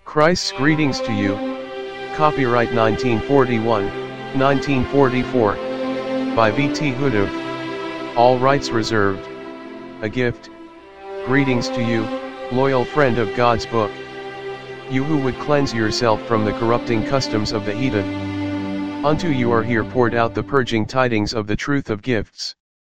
Christ's greetings to you. Copyright 1941, 1944. By V.T. Hudov. All rights reserved. A gift. Greetings to you, loyal friend of God's book. You who would cleanse yourself from the corrupting customs of the heathen. Unto you are here poured out the purging tidings of the truth of gifts.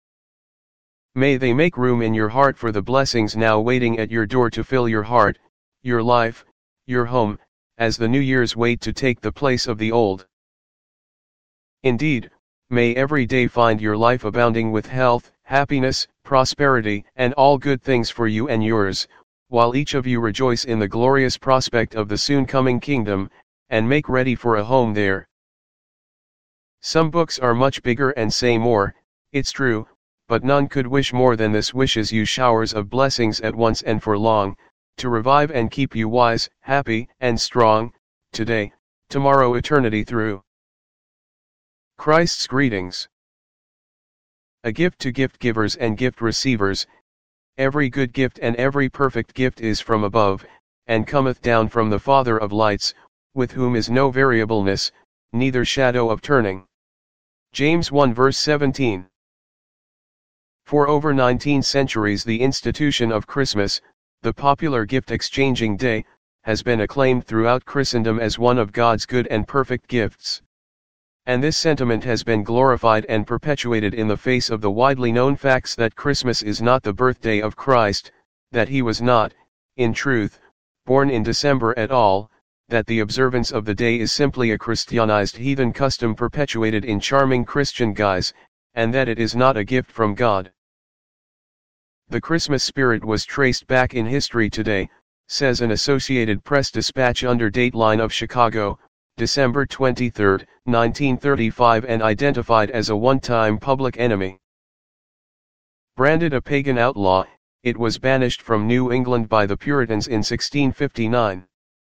May they make room in your heart for the blessings now waiting at your door to fill your heart, your life, your home, as the new years wait to take the place of the old. Indeed, may every day find your life abounding with health, happiness, prosperity, and all good things for you and yours, while each of you rejoice in the glorious prospect of the soon coming kingdom, and make ready for a home there. Some books are much bigger and say more, it's true, but none could wish more than this wishes you showers of blessings at once and for long, to revive and keep you wise, happy, and strong, today, tomorrow, eternity through. Christ's greetings. A gift to gift givers and gift receivers. Every good gift and every perfect gift is from above, and cometh down from the Father of lights, with whom is no variableness, neither shadow of turning. James 1 verse 17. For over 19 centuries the institution of Christmas, the popular gift-exchanging day, has been acclaimed throughout Christendom as one of God's good and perfect gifts. And this sentiment has been glorified and perpetuated in the face of the widely known facts that Christmas is not the birthday of Christ, that he was not, in truth, born in December at all, that the observance of the day is simply a Christianized heathen custom perpetuated in charming Christian guise, and that it is not a gift from God. The Christmas spirit was traced back in history today, says an Associated Press dispatch under Dateline of Chicago, December 23, 1935, and identified as a one-time public enemy. Branded a pagan outlaw, it was banished from New England by the Puritans in 1659.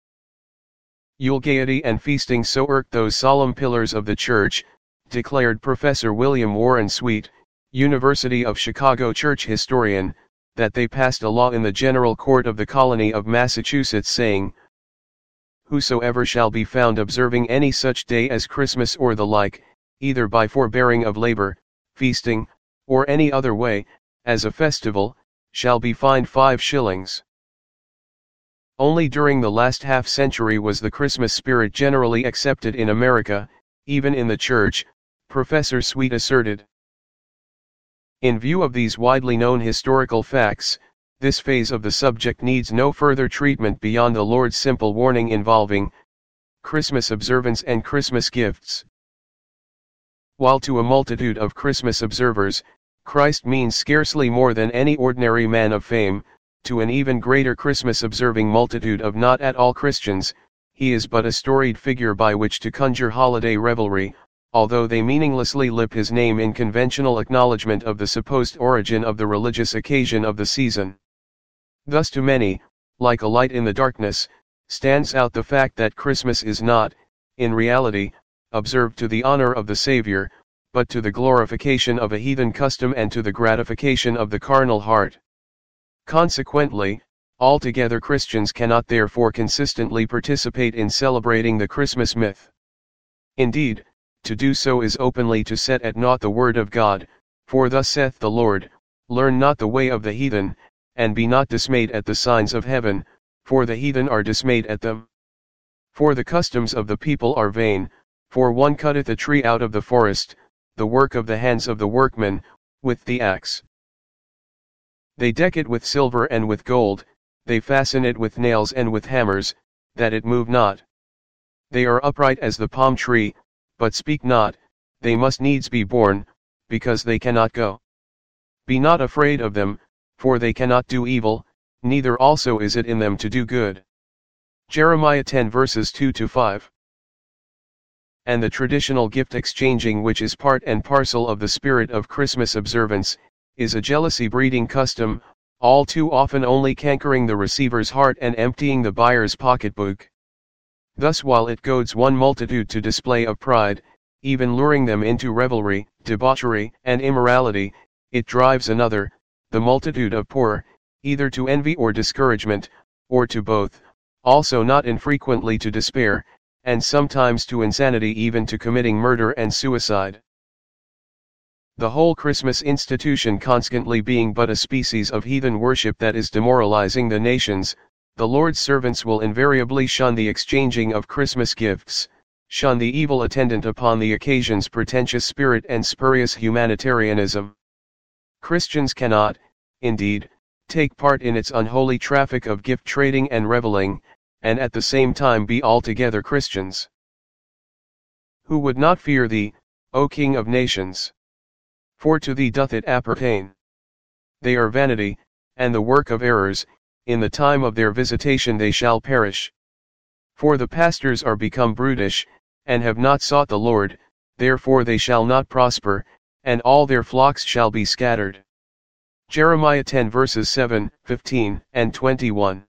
Yule gaiety and feasting so irked those solemn pillars of the church, declared Professor William Warren Sweet, University of Chicago church historian, that they passed a law in the General Court of the Colony of Massachusetts saying, "Whosoever shall be found observing any such day as Christmas or the like, either by forbearing of labor, feasting, or any other way, as a festival, shall be fined 5 shillings. Only during the last half-century was the Christmas spirit generally accepted in America, even in the church, Professor Sweet asserted. In view of these widely known historical facts, this phase of the subject needs no further treatment beyond the Lord's simple warning involving Christmas observance and Christmas gifts. While to a multitude of Christmas observers, Christ means scarcely more than any ordinary man of fame, to an even greater Christmas-observing multitude of not at all Christians, he is but a storied figure by which to conjure holiday revelry, although they meaninglessly lip his name in conventional acknowledgement of the supposed origin of the religious occasion of the season. Thus to many, like a light in the darkness, stands out the fact that Christmas is not, in reality, observed to the honor of the Savior, but to the glorification of a heathen custom and to the gratification of the carnal heart. Consequently, altogether Christians cannot therefore consistently participate in celebrating the Christmas myth. Indeed, to do so is openly to set at naught the word of God, for thus saith the Lord, learn not the way of the heathen, and be not dismayed at the signs of heaven, for the heathen are dismayed at them. For the customs of the people are vain, for one cutteth a tree out of the forest, the work of the hands of the workman, with the axe. They deck it with silver and with gold, they fasten it with nails and with hammers, that it move not. They are upright as the palm tree, but speak not, they must needs be born, because they cannot go. Be not afraid of them, for they cannot do evil, neither also is it in them to do good." Jeremiah 10 verses 2-5. And the traditional gift exchanging, which is part and parcel of the spirit of Christmas observance, is a jealousy-breeding custom, all too often only cankering the receiver's heart and emptying the buyer's pocketbook. Thus while it goads one multitude to display of pride, even luring them into revelry, debauchery, and immorality, it drives another, the multitude of poor, either to envy or discouragement, or to both, also not infrequently to despair, and sometimes to insanity, even to committing murder and suicide. The whole Christmas institution constantly being but a species of heathen worship that is demoralizing the nations, the Lord's servants will invariably shun the exchanging of Christmas gifts, shun the evil attendant upon the occasion's pretentious spirit and spurious humanitarianism. Christians cannot, indeed, take part in its unholy traffic of gift trading and reveling, and at the same time be altogether Christians. Who would not fear thee, O King of nations? For to thee doth it appertain. They are vanity, and the work of errors, in the time of their visitation they shall perish. For the pastors are become brutish, and have not sought the Lord, therefore they shall not prosper, and all their flocks shall be scattered. Jeremiah 10 verses 7, 15, and 21.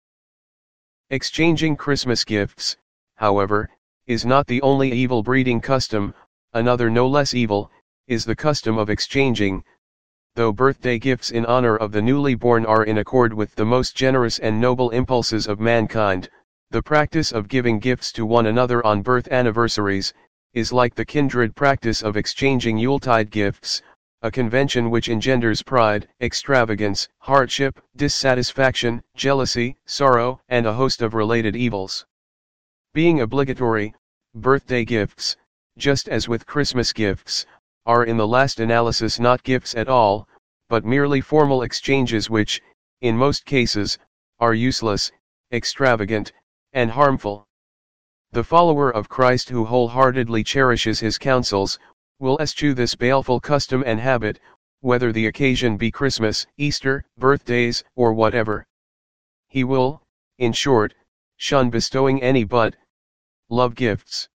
Exchanging Christmas gifts, however, is not the only evil-breeding custom. Another no less evil, is the custom of exchanging. Though birthday gifts in honor of the newly born are in accord with the most generous and noble impulses of mankind, the practice of giving gifts to one another on birth anniversaries, is like the kindred practice of exchanging Yuletide gifts, a convention which engenders pride, extravagance, hardship, dissatisfaction, jealousy, sorrow, and a host of related evils. Being obligatory, birthday gifts, just as with Christmas gifts, are in the last analysis not gifts at all, but merely formal exchanges which, in most cases, are useless, extravagant, and harmful. The follower of Christ who wholeheartedly cherishes his counsels, will eschew this baleful custom and habit, whether the occasion be Christmas, Easter, birthdays, or whatever. He will, in short, shun bestowing any but love gifts.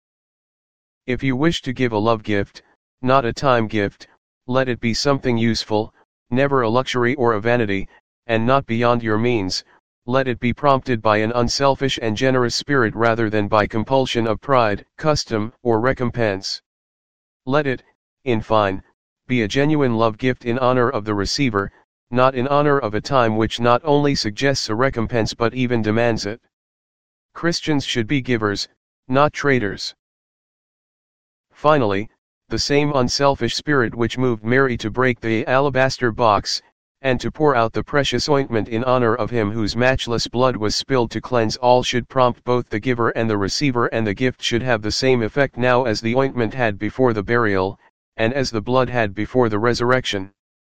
If you wish to give a love gift, not a time gift, let it be something useful, never a luxury or a vanity, and not beyond your means. Let it be prompted by an unselfish and generous spirit rather than by compulsion of pride, custom, or recompense. Let it, in fine, be a genuine love gift in honor of the receiver, not in honor of a time which not only suggests a recompense but even demands it. Christians should be givers, not traders. Finally, the same unselfish spirit which moved Mary to break the alabaster box, and to pour out the precious ointment in honor of him whose matchless blood was spilled to cleanse all should prompt both the giver and the receiver, and the gift should have the same effect now as the ointment had before the burial, and as the blood had before the resurrection.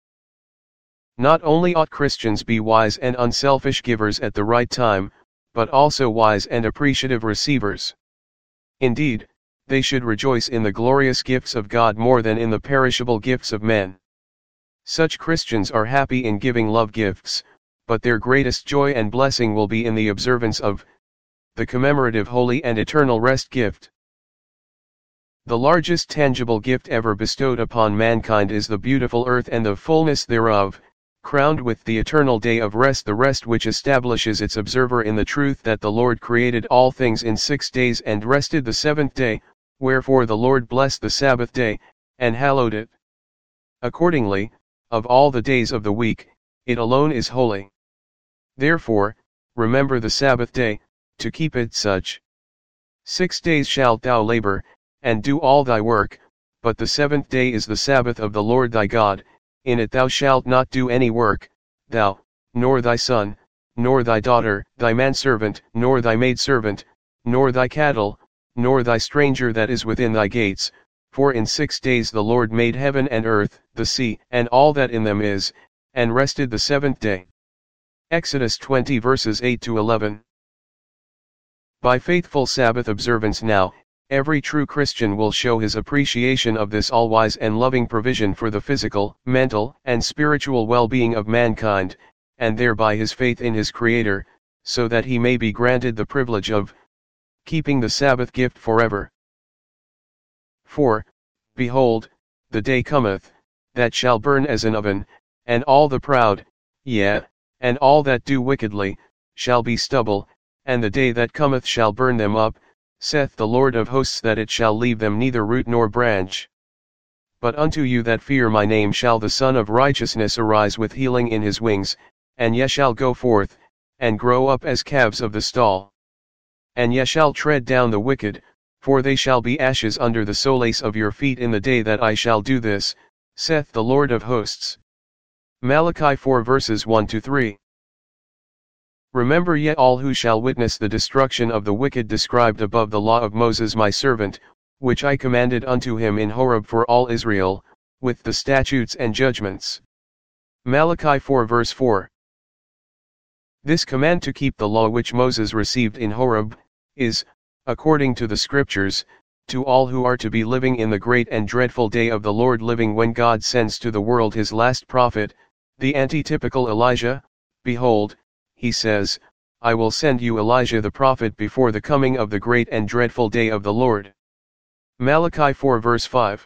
Not only ought Christians be wise and unselfish givers at the right time, but also wise and appreciative receivers. Indeed, they should rejoice in the glorious gifts of God more than in the perishable gifts of men. Such Christians are happy in giving love gifts, but their greatest joy and blessing will be in the observance of the commemorative holy and eternal rest gift. The largest tangible gift ever bestowed upon mankind is the beautiful earth and the fullness thereof, crowned with the eternal day of rest, the rest which establishes its observer in the truth that the Lord created all things in 6 days and rested the seventh day, wherefore the Lord blessed the Sabbath day, and hallowed it. Accordingly, of all the days of the week, it alone is holy. Therefore, remember the Sabbath day, to keep it such. 6 days shalt thou labor, and do all thy work, but the seventh day is the Sabbath of the Lord thy God. In it thou shalt not do any work, thou, nor thy son, nor thy daughter, thy manservant, nor thy maidservant, nor thy cattle, nor thy stranger that is within thy gates. For in 6 days the Lord made heaven and earth, the sea, and all that in them is, and rested the seventh day. Exodus 20 verses 8 to 11. By faithful Sabbath observance now, every true Christian will show his appreciation of this all-wise and loving provision for the physical, mental, and spiritual well-being of mankind, and thereby his faith in his Creator, so that he may be granted the privilege of keeping the Sabbath gift forever. For, behold, the day cometh, that shall burn as an oven, and all the proud, yea, and all that do wickedly, shall be stubble, and the day that cometh shall burn them up, saith the Lord of hosts, that it shall leave them neither root nor branch. But unto you that fear my name shall the Son of Righteousness arise with healing in his wings, and ye shall go forth, and grow up as calves of the stall. And ye shall tread down the wicked, for they shall be ashes under the soles of your feet in the day that I shall do this, saith the Lord of hosts. Malachi 4 verses 1-3. Remember ye all who shall witness the destruction of the wicked described above the law of Moses my servant, which I commanded unto him in Horeb for all Israel, with the statutes and judgments. Malachi 4 verse 4. This command to keep the law which Moses received in Horeb, is, according to the Scriptures, to all who are to be living in the great and dreadful day of the Lord, living when God sends to the world his last prophet, the antitypical Elijah. Behold, he says, I will send you Elijah the prophet before the coming of the great and dreadful day of the Lord. Malachi 4 verse 5.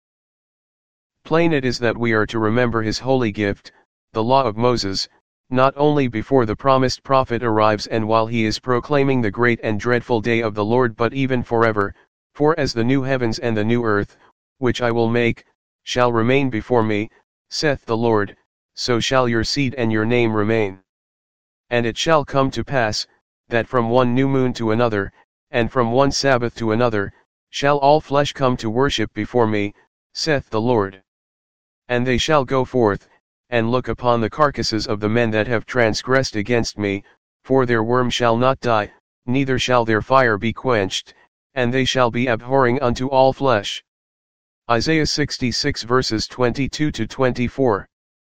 Plain it is that we are to remember his holy gift, the law of Moses, not only before the promised prophet arrives and while he is proclaiming the great and dreadful day of the Lord, but even forever, for as the new heavens and the new earth, which I will make, shall remain before me, saith the Lord, so shall your seed and your name remain. And it shall come to pass, that from one new moon to another, and from one Sabbath to another, shall all flesh come to worship before me, saith the Lord. And they shall go forth, and look upon the carcasses of the men that have transgressed against me, for their worm shall not die, neither shall their fire be quenched, and they shall be abhorring unto all flesh. Isaiah 66 verses 22-24.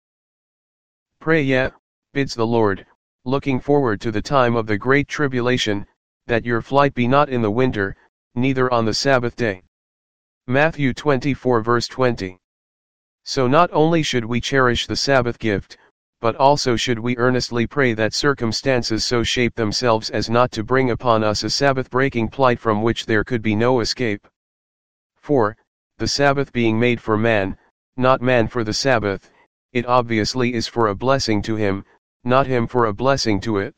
Pray ye, bids the Lord, looking forward to the time of the great tribulation, that your flight be not in the winter, neither on the Sabbath day. Matthew 24 verse 20. So not only should we cherish the Sabbath gift, but also should we earnestly pray that circumstances so shape themselves as not to bring upon us a Sabbath-breaking plight from which there could be no escape. For, the Sabbath being made for man, not man for the Sabbath, it obviously is for a blessing to him, not him for a blessing to it.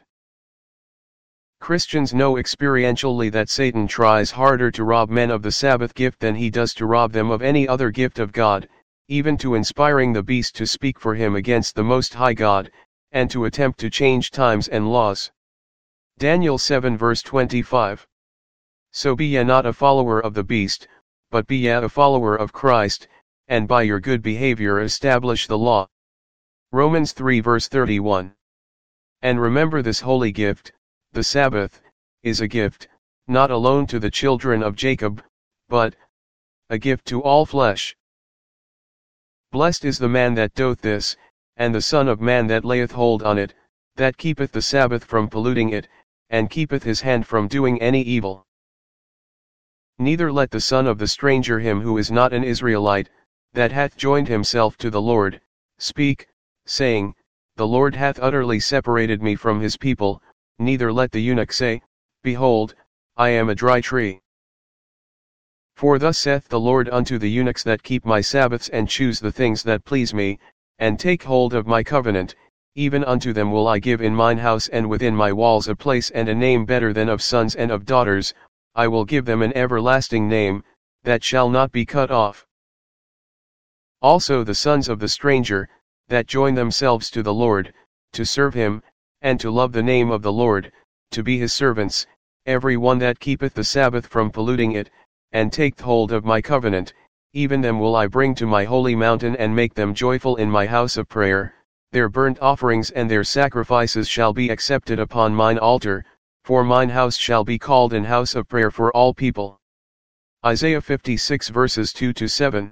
Christians know experientially that Satan tries harder to rob men of the Sabbath gift than he does to rob them of any other gift of God, even to inspiring the beast to speak for him against the Most High God, and to attempt to change times and laws. Daniel 7 verse 25. So be ye not a follower of the beast, but be ye a follower of Christ, and by your good behavior establish the law. Romans 3 verse 31. And remember this holy gift, the Sabbath, is a gift, not alone to the children of Jacob, but a gift to all flesh. Blessed is the man that doth this, and the Son of Man that layeth hold on it, that keepeth the Sabbath from polluting it, and keepeth his hand from doing any evil. Neither let the son of the stranger, him who is not an Israelite, that hath joined himself to the Lord, speak, saying, The Lord hath utterly separated me from his people, neither let the eunuch say, Behold, I am a dry tree. For thus saith the Lord unto the eunuchs that keep my Sabbaths and choose the things that please me, and take hold of my covenant, even unto them will I give in mine house and within my walls a place and a name better than of sons and of daughters, I will give them an everlasting name, that shall not be cut off. Also the sons of the stranger, that join themselves to the Lord, to serve him, and to love the name of the Lord, to be his servants, every one that keepeth the Sabbath from polluting it, and taketh hold of my covenant, even them will I bring to my holy mountain and make them joyful in my house of prayer, their burnt offerings and their sacrifices shall be accepted upon mine altar, for mine house shall be called an house of prayer for all people. Isaiah 56 verses 2-7.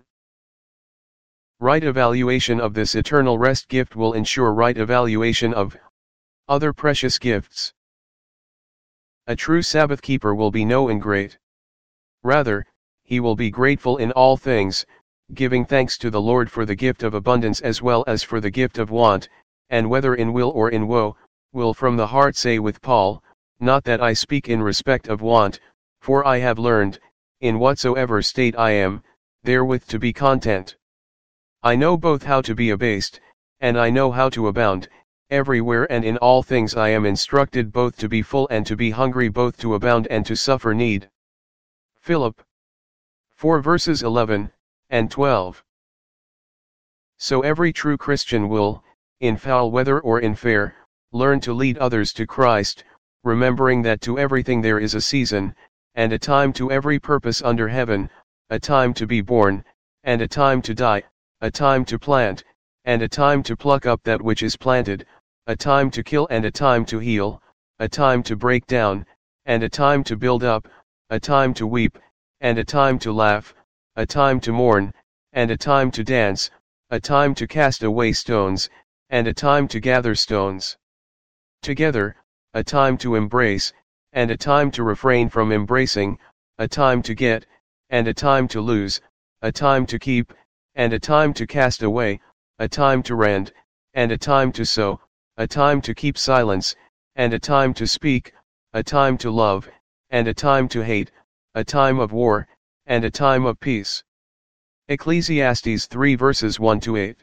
Right evaluation of this eternal rest gift will ensure right evaluation of other precious gifts. A true Sabbath keeper will be no ingrate. Rather, he will be grateful in all things, giving thanks to the Lord for the gift of abundance as well as for the gift of want, and whether in will or in woe, will from the heart say with Paul, Not that I speak in respect of want, for I have learned, in whatsoever state I am, therewith to be content. I know both how to be abased, and I know how to abound, everywhere and in all things I am instructed both to be full and to be hungry, both to abound and to suffer need. Philip 4 verses 11 and 12. So every true Christian will, in foul weather or in fair, learn to lead others to Christ, remembering that to everything there is a season, and a time to every purpose under heaven, a time to be born, and a time to die, a time to plant, and a time to pluck up that which is planted, a time to kill and a time to heal, a time to break down, and a time to build up, a time to weep, and a time to laugh, a time to mourn, and a time to dance, a time to cast away stones, and a time to gather stones together, a time to embrace, and a time to refrain from embracing, a time to get, and a time to lose, a time to keep, and a time to cast away, a time to rend, and a time to sow, a time to keep silence, and a time to speak, a time to love, and a time to hate, a time of war, and a time of peace. Ecclesiastes 3 verses 1-8.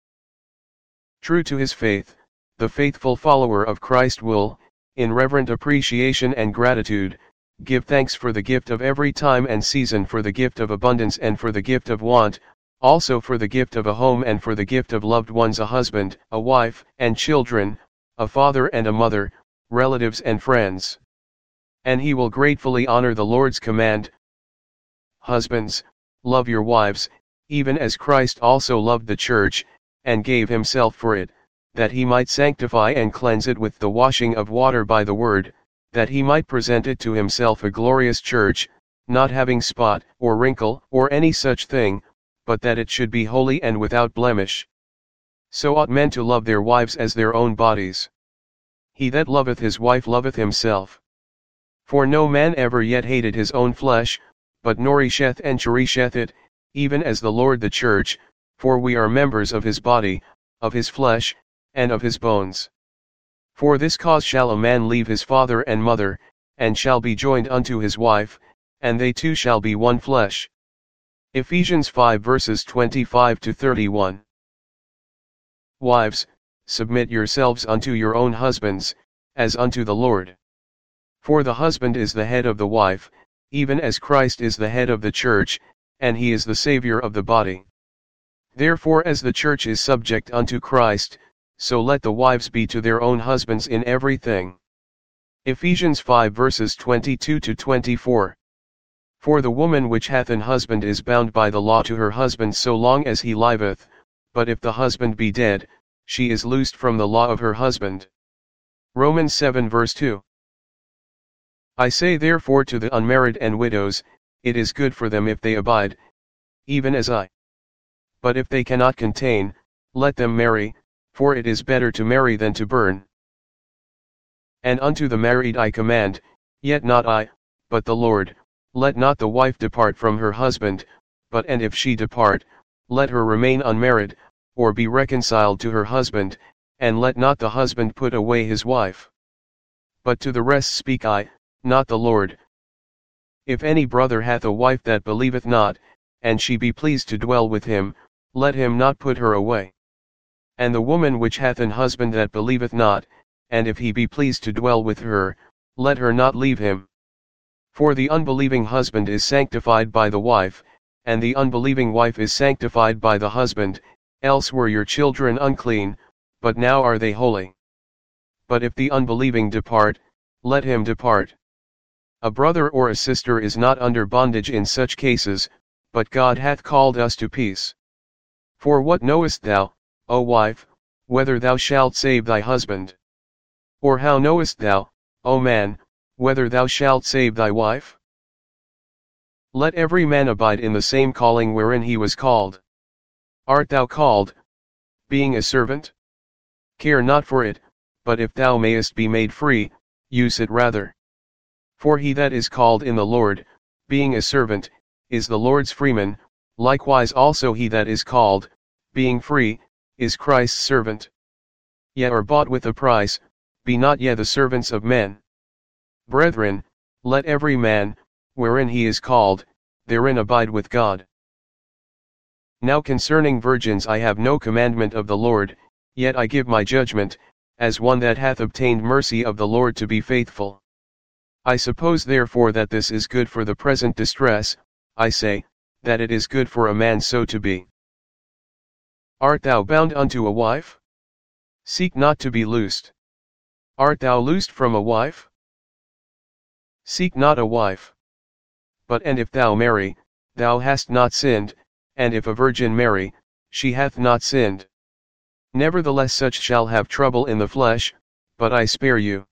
True to his faith, the faithful follower of Christ will, in reverent appreciation and gratitude, give thanks for the gift of every time and season, for the gift of abundance and for the gift of want, also for the gift of a home and for the gift of loved ones, a husband, a wife, and children, a father and a mother, relatives and friends. And he will gratefully honor the Lord's command. Husbands, love your wives, even as Christ also loved the church, and gave himself for it, that he might sanctify and cleanse it with the washing of water by the word, that he might present it to himself a glorious church, not having spot, or wrinkle, or any such thing, but that it should be holy and without blemish. So ought men to love their wives as their own bodies. He that loveth his wife loveth himself. For no man ever yet hated his own flesh, but nourisheth and cherisheth it, even as the Lord the church, for we are members of his body, of his flesh, and of his bones. For this cause shall a man leave his father and mother, and shall be joined unto his wife, and they two shall be one flesh. Ephesians 5 verses 25-31. Wives, submit yourselves unto your own husbands, as unto the Lord. For the husband is the head of the wife, even as Christ is the head of the church, and he is the Savior of the body. Therefore as the church is subject unto Christ, so let the wives be to their own husbands in everything. Ephesians 5 verses 22-24. For the woman which hath an husband is bound by the law to her husband so long as he liveth, but if the husband be dead, she is loosed from the law of her husband. Romans 7 verse 2. I say therefore to the unmarried and widows, it is good for them if they abide, even as I. But if they cannot contain, let them marry, for it is better to marry than to burn. And unto the married I command, yet not I, but the Lord, let not the wife depart from her husband, but and if she depart, let her remain unmarried, or be reconciled to her husband, and let not the husband put away his wife. But to the rest speak I, not the Lord. If any brother hath a wife that believeth not, and she be pleased to dwell with him, let him not put her away. And the woman which hath an husband that believeth not, and if he be pleased to dwell with her, let her not leave him. For the unbelieving husband is sanctified by the wife, and the unbelieving wife is sanctified by the husband, else were your children unclean, but now are they holy. But if the unbelieving depart, let him depart. A brother or a sister is not under bondage in such cases, but God hath called us to peace. For what knowest thou, O wife, whether thou shalt save thy husband? Or how knowest thou, O man, whether thou shalt save thy wife? Let every man abide in the same calling wherein he was called. Art thou called, being a servant? Care not for it, but if thou mayest be made free, use it rather. For he that is called in the Lord, being a servant, is the Lord's freeman, likewise also he that is called, being free, is Christ's servant. Ye are bought with a price, be not ye the servants of men. Brethren, let every man, wherein he is called, therein abide with God. Now concerning virgins I have no commandment of the Lord, yet I give my judgment, as one that hath obtained mercy of the Lord to be faithful. I suppose therefore that this is good for the present distress, I say, that it is good for a man so to be. Art thou bound unto a wife? Seek not to be loosed. Art thou loosed from a wife? Seek not a wife. But and if thou marry, thou hast not sinned, and if a virgin marry, she hath not sinned. Nevertheless such shall have trouble in the flesh, but I spare you.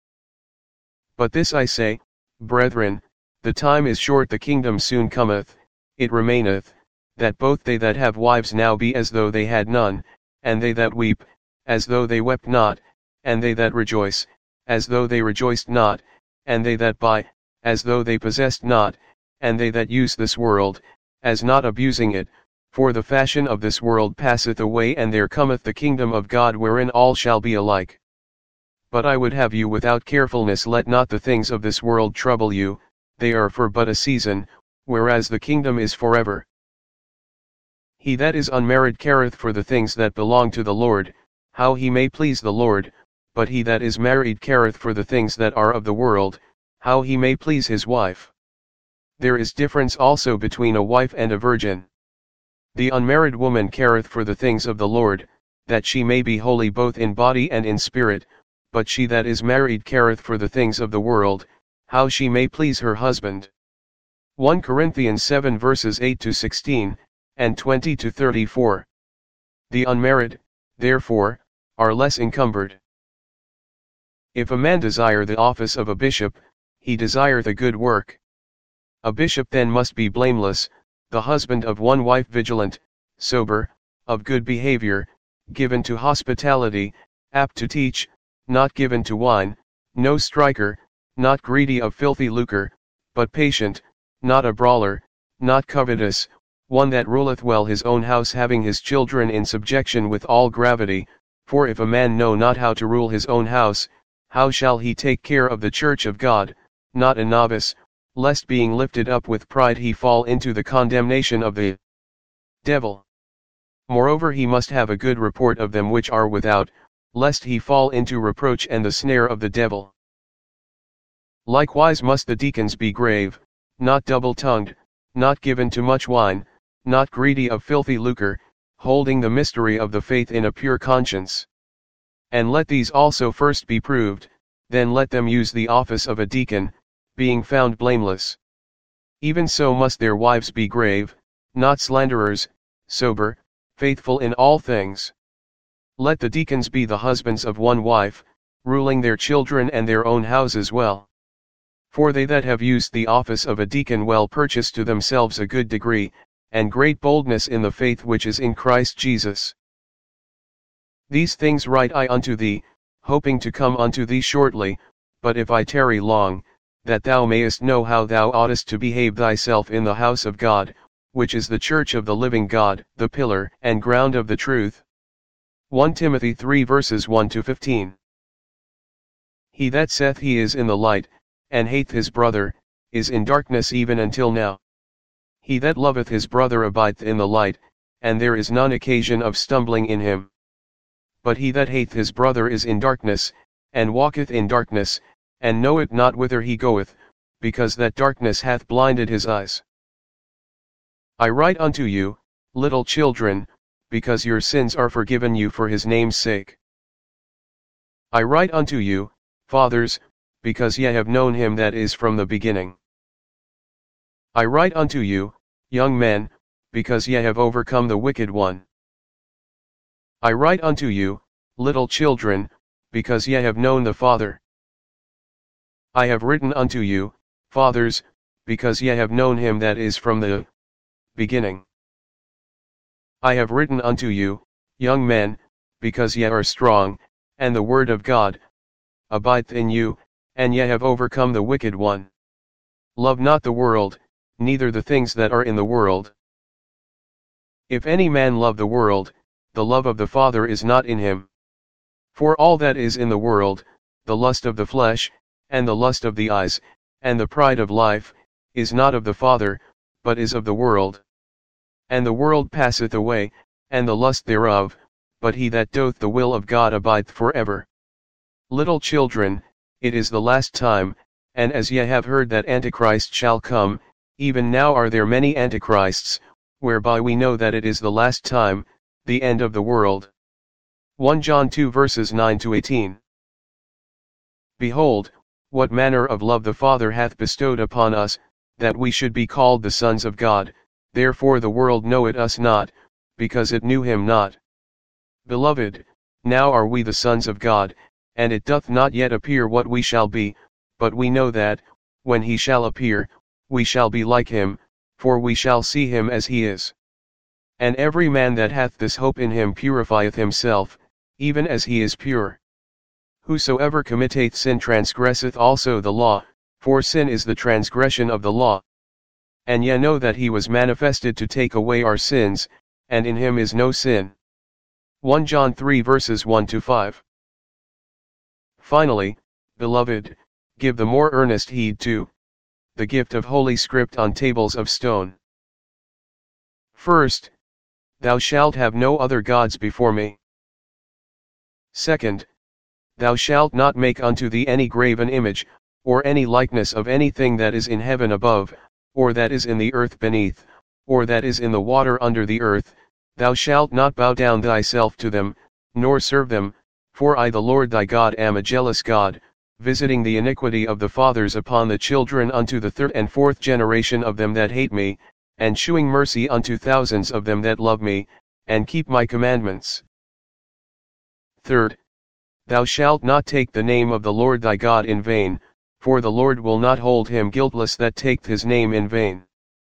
But this I say, brethren, the time is short, the kingdom soon cometh, it remaineth, that both they that have wives now be as though they had none, and they that weep, as though they wept not, and they that rejoice, as though they rejoiced not, and they that buy, as though they possessed not, and they that use this world, as not abusing it, for the fashion of this world passeth away, and there cometh the kingdom of God, wherein all shall be alike. But I would have you without carefulness, let not the things of this world trouble you, they are for but a season, whereas the kingdom is forever. He that is unmarried careth for the things that belong to the Lord, how he may please the Lord, but he that is married careth for the things that are of the world, how he may please his wife. There is difference also between a wife and a virgin. The unmarried woman careth for the things of the Lord, that she may be holy both in body and in spirit, but she that is married careth for the things of the world, how she may please her husband. 1 Corinthians 7 verses 8-16, and 20-34. The unmarried, therefore, are less encumbered. If a man desire the office of a bishop, he desireth a good work. A bishop then must be blameless, the husband of one wife, vigilant, sober, of good behavior, given to hospitality, apt to teach, not given to wine, no striker, not greedy of filthy lucre, but patient, not a brawler, not covetous, one that ruleth well his own house, having his children in subjection with all gravity, for if a man know not how to rule his own house, how shall he take care of the church of God, not a novice, lest being lifted up with pride he fall into the condemnation of the devil. Moreover he must have a good report of them which are without, lest he fall into reproach and the snare of the devil. Likewise must the deacons be grave, not double-tongued, not given to much wine, not greedy of filthy lucre, holding the mystery of the faith in a pure conscience. And let these also first be proved, then let them use the office of a deacon, being found blameless. Even so must their wives be grave, not slanderers, sober, faithful in all things. Let the deacons be the husbands of one wife, ruling their children and their own houses well. For they that have used the office of a deacon well purchase to themselves a good degree, and great boldness in the faith which is in Christ Jesus. These things write I unto thee, hoping to come unto thee shortly, but if I tarry long, that thou mayest know how thou oughtest to behave thyself in the house of God, which is the church of the living God, the pillar and ground of the truth. 1 Timothy 3 verses 1-15. He that saith he is in the light, and hateth his brother, is in darkness even until now. He that loveth his brother abideth in the light, and there is none occasion of stumbling in him. But he that hateth his brother is in darkness, and walketh in darkness, and knoweth not whither he goeth, because that darkness hath blinded his eyes. I write unto you, little children, because your sins are forgiven you for his name's sake. I write unto you, fathers, because ye have known him that is from the beginning. I write unto you, young men, because ye have overcome the wicked one. I write unto you, little children, because ye have known the Father. I have written unto you, fathers, because ye have known him that is from the beginning. I have written unto you, young men, because ye are strong, and the word of God abideth in you, and ye have overcome the wicked one. Love not the world, neither the things that are in the world. If any man love the world, the love of the Father is not in him. For all that is in the world, the lust of the flesh, and the lust of the eyes, and the pride of life, is not of the Father, but is of the world. And the world passeth away, and the lust thereof, but he that doth the will of God abideth forever. Little children, it is the last time, and as ye have heard that Antichrist shall come, even now are there many Antichrists, whereby we know that it is the last time, the end of the world. 1 John 2 verses 9-18. Behold, what manner of love the Father hath bestowed upon us, that we should be called the sons of God, therefore the world knoweth us not, because it knew him not. Beloved, now are we the sons of God, and it doth not yet appear what we shall be, but we know that, when he shall appear, we shall be like him, for we shall see him as he is. And every man that hath this hope in him purifieth himself, even as he is pure. Whosoever committeth sin transgresseth also the law, for sin is the transgression of the law. And ye know that he was manifested to take away our sins, and in him is no sin. 1 John 3 verses 1-5. Finally, beloved, give the more earnest heed to the gift of Holy Script on tables of stone. First, thou shalt have no other gods before me. Second, thou shalt not make unto thee any graven image, or any likeness of anything that is in heaven above, or that is in the earth beneath, or that is in the water under the earth. Thou shalt not bow down thyself to them, nor serve them, for I the Lord thy God am a jealous God, visiting the iniquity of the fathers upon the children unto the third and fourth generation of them that hate me, and shewing mercy unto thousands of them that love me, and keep my commandments. Third, thou shalt not take the name of the Lord thy God in vain, for the Lord will not hold him guiltless that taketh his name in vain.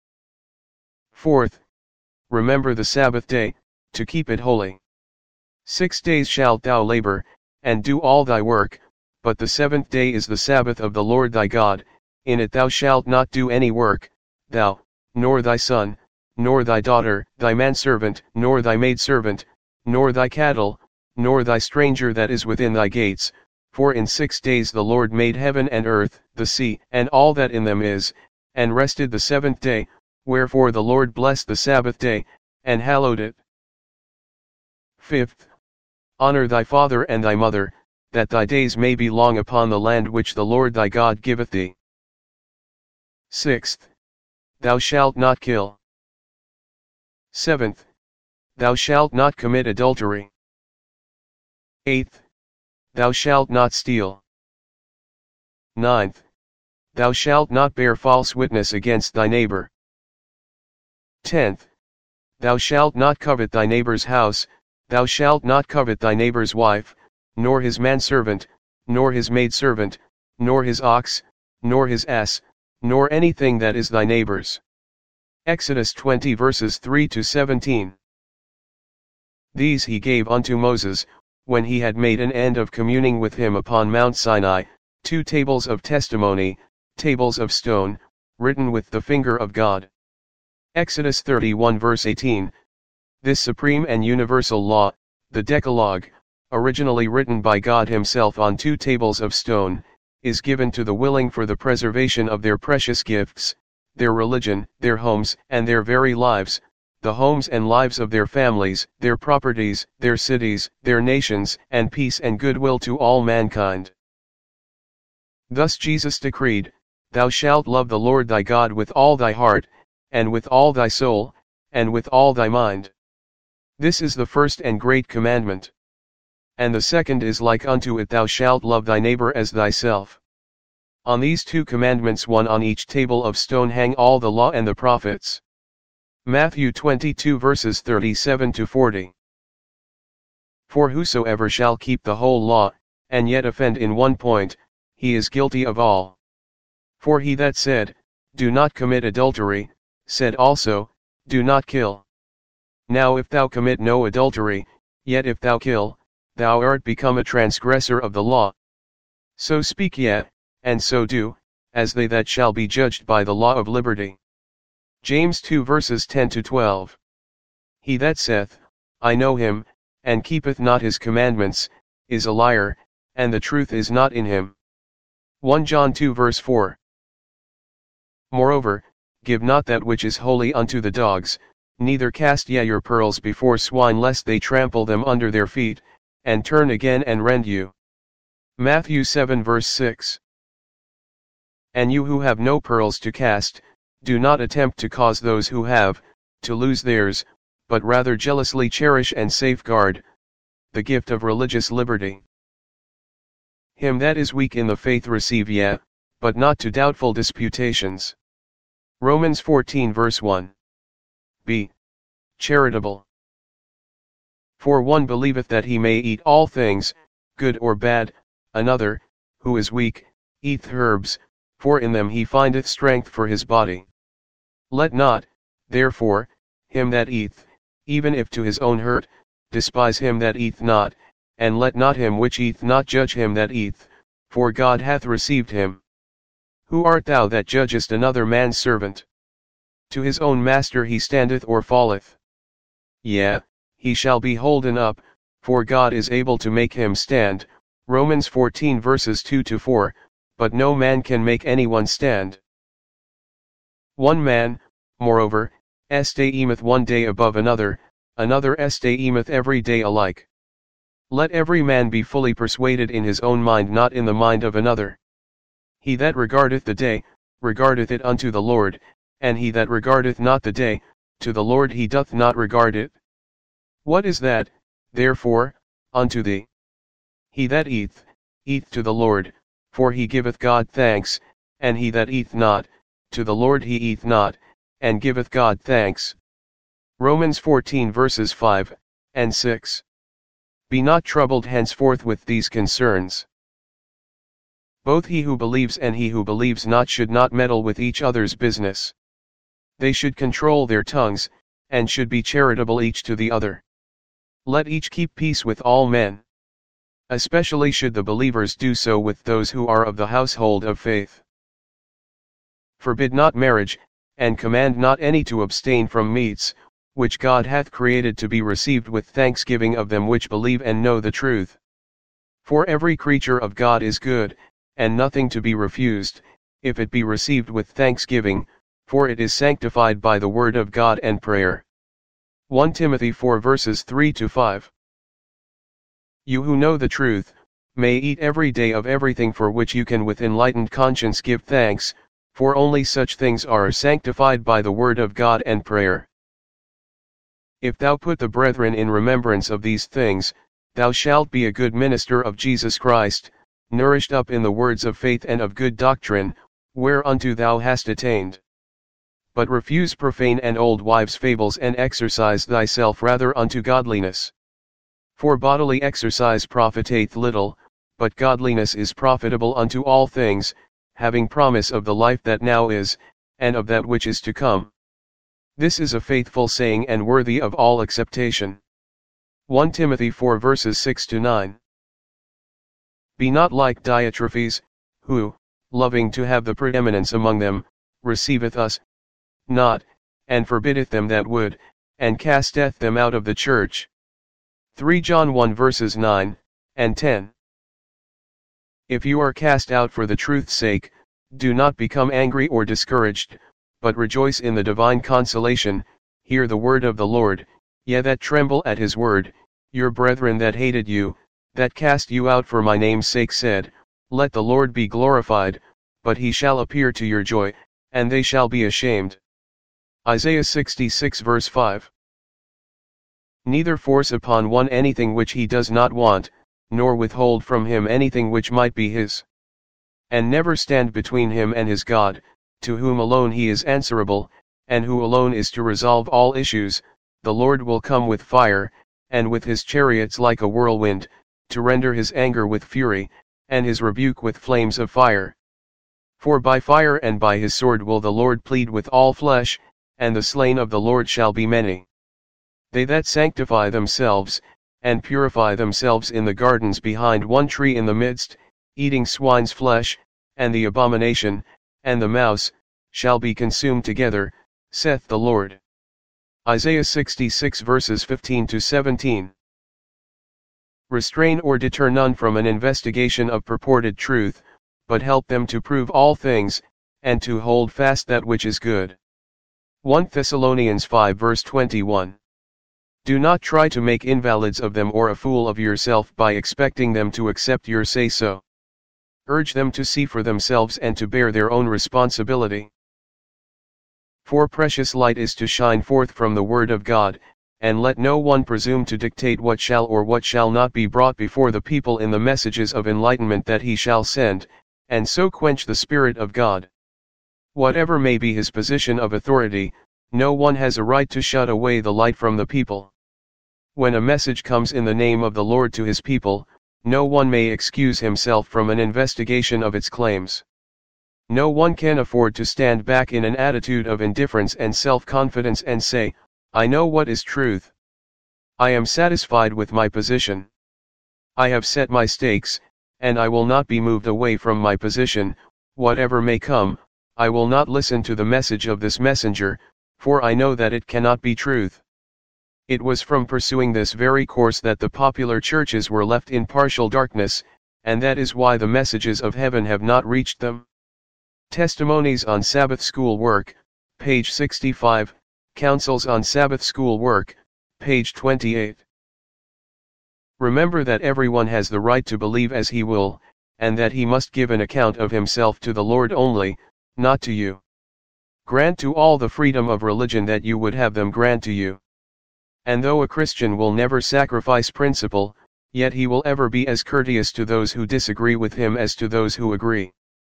Fourth, remember the Sabbath day, to keep it holy. 6 days shalt thou labor, and do all thy work, but the seventh day is the Sabbath of the Lord thy God. In it thou shalt not do any work, thou, nor thy son, nor thy daughter, thy manservant, nor thy maidservant, nor thy cattle, nor thy stranger that is within thy gates. For in 6 days the Lord made heaven and earth, the sea, and all that in them is, and rested the seventh day. Wherefore the Lord blessed the Sabbath day, and hallowed it. Fifth, honor thy father and thy mother, that thy days may be long upon the land which the Lord thy God giveth thee. Sixth, thou shalt not kill. Seventh, thou shalt not commit adultery. Eighth, thou shalt not steal. Ninth, thou shalt not bear false witness against thy neighbor. 10th, thou shalt not covet thy neighbor's house. Thou shalt not covet thy neighbor's wife, nor his manservant, nor his maidservant, nor his ox, nor his ass, nor anything that is thy neighbor's. Exodus 20 verses 3-17. These he gave unto Moses, when he had made an end of communing with him upon Mount Sinai, 2 tables of testimony, tables of stone, written with the finger of God. Exodus 31 verse 18. This supreme and universal law, the Decalogue, originally written by God himself on 2 tables of stone, is given to the willing for the preservation of their precious gifts, their religion, their homes, and their very lives, the homes and lives of their families, their properties, their cities, their nations, and peace and goodwill to all mankind. Thus Jesus decreed, Thou shalt love the Lord thy God with all thy heart, and with all thy soul, and with all thy mind. This is the first and great commandment. And the second is like unto it, Thou shalt love thy neighbor as thyself. On these 2 commandments, one on each table of stone, hang all the law and the prophets. Matthew 22 verses 37-40. For whosoever shall keep the whole law, and yet offend in one point, he is guilty of all. For he that said, Do not commit adultery, said also, Do not kill. Now if thou commit no adultery, yet if thou kill, thou art become a transgressor of the law. So speak ye, and so do, as they that shall be judged by the law of liberty. James 2 verses 10-12. He that saith, I know him, and keepeth not his commandments, is a liar, and the truth is not in him. 1 John 2 verse 4. Moreover, give not that which is holy unto the dogs, neither cast ye your pearls before swine, lest they trample them under their feet, and turn again and rend you. Matthew 7 verse 6. And you who have no pearls to cast, do not attempt to cause those who have, to lose theirs, but rather jealously cherish and safeguard the gift of religious liberty. Him that is weak in the faith receive ye, but not to doubtful disputations. Romans 14 verse 1. Be charitable. For one believeth that he may eat all things, good or bad, another, who is weak, eateth herbs, for in them he findeth strength for his body. Let not, therefore, him that eateth, even if to his own hurt, despise him that eateth not, and let not him which eateth not judge him that eateth, for God hath received him. Who art thou that judgest another man's servant? To his own master he standeth or falleth. Yea, he shall be holden up, for God is able to make him stand. Romans 14 verses 2-4, but no man can make anyone stand. One man, moreover, esteemeth one day above another, another esteemeth every day alike. Let every man be fully persuaded in his own mind, not in the mind of another. He that regardeth the day, regardeth it unto the Lord, and he that regardeth not the day, to the Lord he doth not regard it. What is that, therefore, unto thee? He that eateth, eateth to the Lord, for he giveth God thanks, and he that eateth not, to the Lord he eateth not, and giveth God thanks. Romans 14 verses 5 and 6. Be not troubled henceforth with these concerns. Both he who believes and he who believes not should not meddle with each other's business. They should control their tongues, and should be charitable each to the other. Let each keep peace with all men. Especially should the believers do so with those who are of the household of faith. Forbid not marriage, and command not any to abstain from meats, which God hath created to be received with thanksgiving of them which believe and know the truth. For every creature of God is good, and nothing to be refused, if it be received with thanksgiving, for it is sanctified by the word of God and prayer. 1 Timothy 4 verses 3-5. You who know the truth, may eat every day of everything for which you can with enlightened conscience give thanks, for only such things are sanctified by the word of God and prayer. If thou put the brethren in remembrance of these things, thou shalt be a good minister of Jesus Christ, nourished up in the words of faith and of good doctrine, whereunto thou hast attained. But refuse profane and old wives' fables, and exercise thyself rather unto godliness. For bodily exercise profiteth little, but godliness is profitable unto all things, having promise of the life that now is, and of that which is to come. This is a faithful saying and worthy of all acceptation. 1 Timothy 4 verses 6-9. Be not like Diotrephes, who, loving to have the preeminence among them, receiveth us not, and forbiddeth them that would, and casteth them out of the church. 3 John 1 verses 9 and 10. If you are cast out for the truth's sake, do not become angry or discouraged, but rejoice in the divine consolation. Hear the word of the Lord, ye that tremble at his word. Your brethren that hated you, that cast you out for my name's sake said, Let the Lord be glorified, but he shall appear to your joy, and they shall be ashamed. Isaiah 66 verse 5. Neither force upon one anything which he does not want, nor withhold from him anything which might be his. And never stand between him and his God, to whom alone he is answerable, and who alone is to resolve all issues. The Lord will come with fire, and with his chariots like a whirlwind, to render his anger with fury, and his rebuke with flames of fire. For by fire and by his sword will the Lord plead with all flesh, and the slain of the Lord shall be many. They that sanctify themselves, and purify themselves in the gardens behind one tree in the midst, eating swine's flesh, and the abomination, and the mouse, shall be consumed together, saith the Lord. Isaiah 66 verses 15-17. Restrain or deter none from an investigation of purported truth, but help them to prove all things, and to hold fast that which is good. 1 Thessalonians 5 verse 21. Do not try to make invalids of them or a fool of yourself by expecting them to accept your say-so. Urge them to see for themselves and to bear their own responsibility. For precious light is to shine forth from the word of God, and let no one presume to dictate what shall or what shall not be brought before the people in the messages of enlightenment that he shall send, and so quench the Spirit of God. Whatever may be his position of authority, no one has a right to shut away the light from the people. When a message comes in the name of the Lord to his people, no one may excuse himself from an investigation of its claims. No one can afford to stand back in an attitude of indifference and self-confidence and say, "I know what is truth. I am satisfied with my position. I have set my stakes, and I will not be moved away from my position, whatever may come. I will not listen to the message of this messenger, for I know that it cannot be truth." It was from pursuing this very course that the popular churches were left in partial darkness, and that is why the messages of heaven have not reached them. Testimonies on Sabbath School Work, page 65, Counsels on Sabbath School Work, page 28. Remember that everyone has the right to believe as he will, and that he must give an account of himself to the Lord only, not to you. Grant to all the freedom of religion that you would have them grant to you. And though a Christian will never sacrifice principle, yet he will ever be as courteous to those who disagree with him as to those who agree.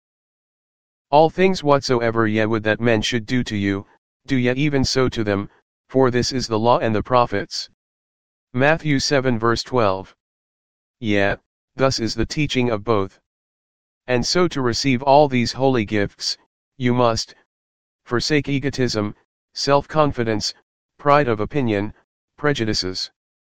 All things whatsoever ye would that men should do to you, do ye even so to them, for this is the law and the prophets. Matthew 7 verse 12. Yea, thus is the teaching of both. And so to receive all these holy gifts, you must forsake egotism, self-confidence, pride of opinion, prejudices.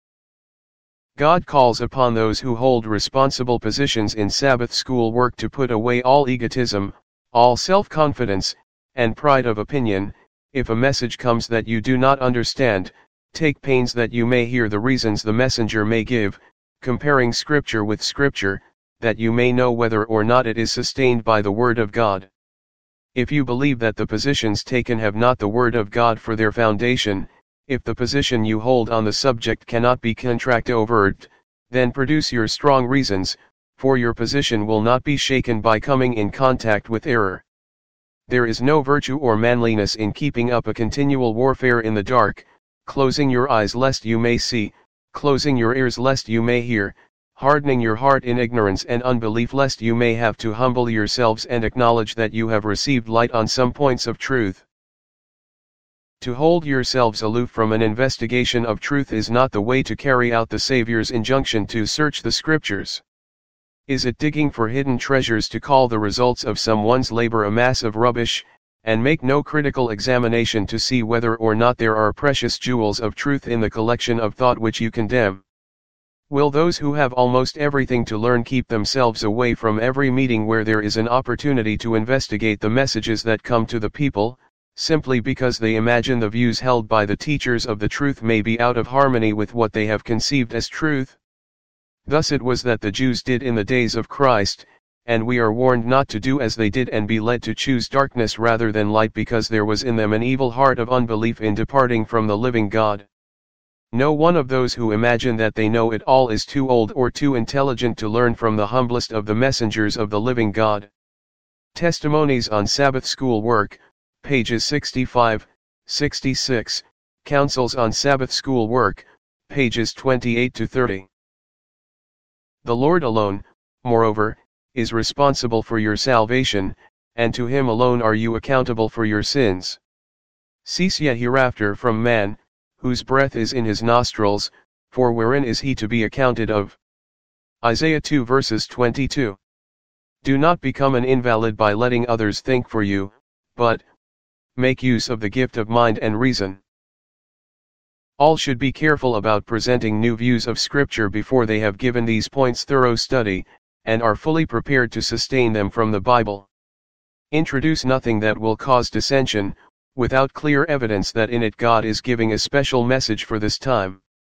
God calls upon those who hold responsible positions in Sabbath school work to put away all egotism, all self-confidence, and pride of opinion. If a message comes that you do not understand, take pains that you may hear the reasons the messenger may give, comparing Scripture with Scripture, that you may know whether or not it is sustained by the Word of God. If you believe that the positions taken have not the Word of God for their foundation, if the position you hold on the subject cannot be controverted, then produce your strong reasons, for your position will not be shaken by coming in contact with error. There is no virtue or manliness in keeping up a continual warfare in the dark, closing your eyes lest you may see, closing your ears lest you may hear, hardening your heart in ignorance and unbelief lest you may have to humble yourselves and acknowledge that you have received light on some points of truth. To hold yourselves aloof from an investigation of truth is not the way to carry out the Savior's injunction to search the Scriptures. Is it digging for hidden treasures to call the results of someone's labor a mass of rubbish, and make no critical examination to see whether or not there are precious jewels of truth in the collection of thought which you condemn? Will those who have almost everything to learn keep themselves away from every meeting where there is an opportunity to investigate the messages that come to the people, simply because they imagine the views held by the teachers of the truth may be out of harmony with what they have conceived as truth? Thus it was that the Jews did in the days of Christ, and we are warned not to do as they did and be led to choose darkness rather than light because there was in them an evil heart of unbelief in departing from the living God. No one of those who imagine that they know it all is too old or too intelligent to learn from the humblest of the messengers of the living God. Testimonies on Sabbath School Work, pages 65, 66, Counsels on Sabbath School Work, pages 28 to 30. The Lord alone, moreover, is responsible for your salvation, and to him alone are you accountable for your sins. Cease ye hereafter from man, whose breath is in his nostrils, for wherein is he to be accounted of? Isaiah 2 verses 22. Do not become an invalid by letting others think for you, but make use of the gift of mind and reason. All should be careful about presenting new views of Scripture before they have given these points thorough study, and are fully prepared to sustain them from the Bible. Introduce nothing that will cause dissension, without clear evidence that in it God is giving a special message for this time.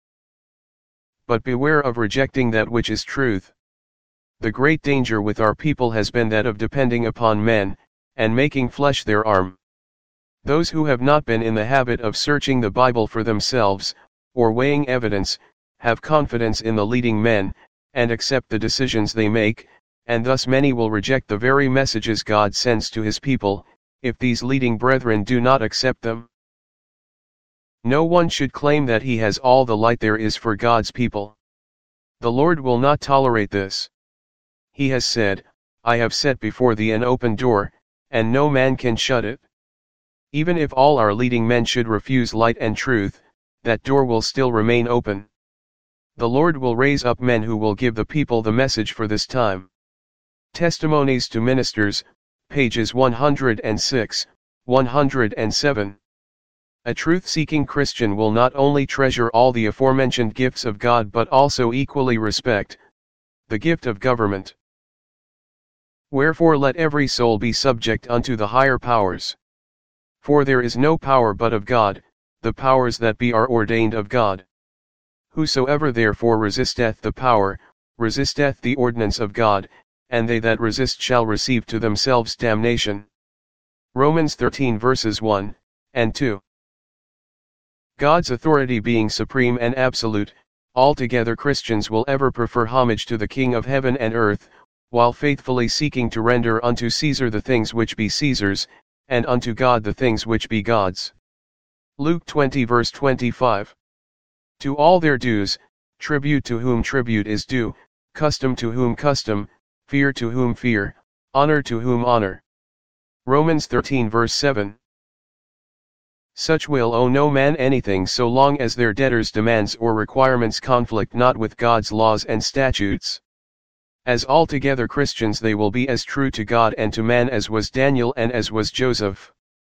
But beware of rejecting that which is truth. The great danger with our people has been that of depending upon men, and making flesh their arm. Those who have not been in the habit of searching the Bible for themselves, or weighing evidence, have confidence in the leading men, and accept the decisions they make, and thus many will reject the very messages God sends to his people, if these leading brethren do not accept them. No one should claim that he has all the light there is for God's people. The Lord will not tolerate this. He has said, I have set before thee an open door, and no man can shut it. Even if all our leading men should refuse light and truth, that door will still remain open. The Lord will raise up men who will give the people the message for this time. Testimonies to Ministers, pages 106, 107. A truth-seeking Christian will not only treasure all the aforementioned gifts of God but also equally respect the gift of government. Wherefore let every soul be subject unto the higher powers. For there is no power but of God, the powers that be are ordained of God. Whosoever therefore resisteth the power, resisteth the ordinance of God, and they that resist shall receive to themselves damnation. Romans 13 verses 1 and 2. God's authority being supreme and absolute, altogether Christians will ever prefer homage to the King of heaven and earth, while faithfully seeking to render unto Caesar the things which be Caesar's, and unto God the things which be God's. Luke 20 verse 25. To all their dues, tribute to whom tribute is due, custom to whom custom, fear to whom fear, honor to whom honor. Romans 13 verse 7. Such will owe no man anything so long as their debtors' demands or requirements conflict not with God's laws and statutes. As altogether Christians they will be as true to God and to man as was Daniel and as was Joseph.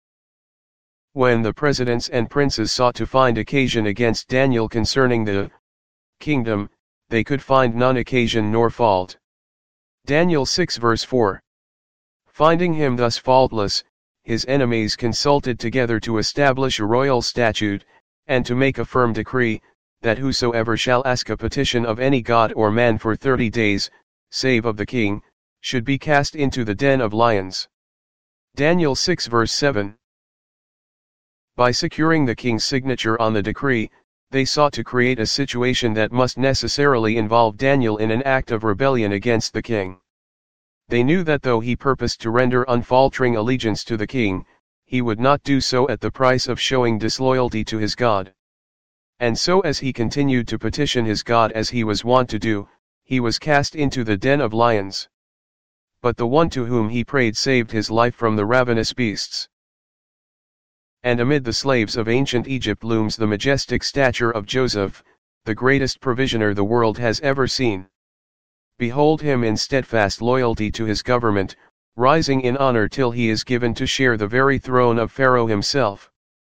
When the presidents and princes sought to find occasion against Daniel concerning the kingdom, they could find none occasion nor fault. Daniel 6 verse 4. Finding him thus faultless, his enemies consulted together to establish a royal statute, and to make a firm decree, that whosoever shall ask a petition of any god or man for 30 days, save of the king, should be cast into the den of lions. Daniel 6 verse 7. By securing the king's signature on the decree, they sought to create a situation that must necessarily involve Daniel in an act of rebellion against the king. They knew that though he purposed to render unfaltering allegiance to the king, he would not do so at the price of showing disloyalty to his God. And so as he continued to petition his God as he was wont to do, he was cast into the den of lions. But the one to whom he prayed saved his life from the ravenous beasts. And amid the slaves of ancient Egypt looms the majestic stature of Joseph, the greatest provisioner the world has ever seen. Behold him in steadfast loyalty to his government, rising in honor till he is given to share the very throne of Pharaoh himself.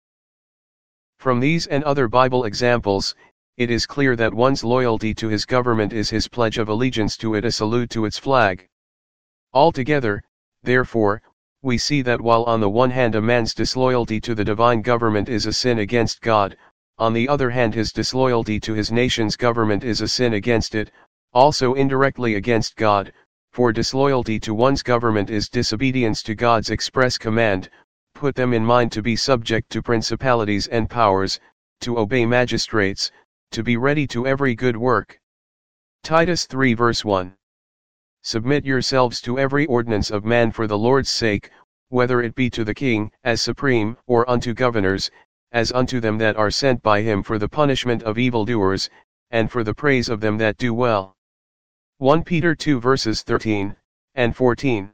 From these and other Bible examples, it is clear that one's loyalty to his government is his pledge of allegiance to it, a salute to its flag. Altogether, therefore, we see that while on the one hand a man's disloyalty to the divine government is a sin against God, on the other hand his disloyalty to his nation's government is a sin against it, also indirectly against God, for disloyalty to one's government is disobedience to God's express command, put them in mind to be subject to principalities and powers, to obey magistrates, to be ready to every good work. Titus 3 verse 1. Submit yourselves to every ordinance of man for the Lord's sake, whether it be to the king, as supreme, or unto governors, as unto them that are sent by him for the punishment of evildoers, and for the praise of them that do well. 1 Peter 2 verses 13 and 14.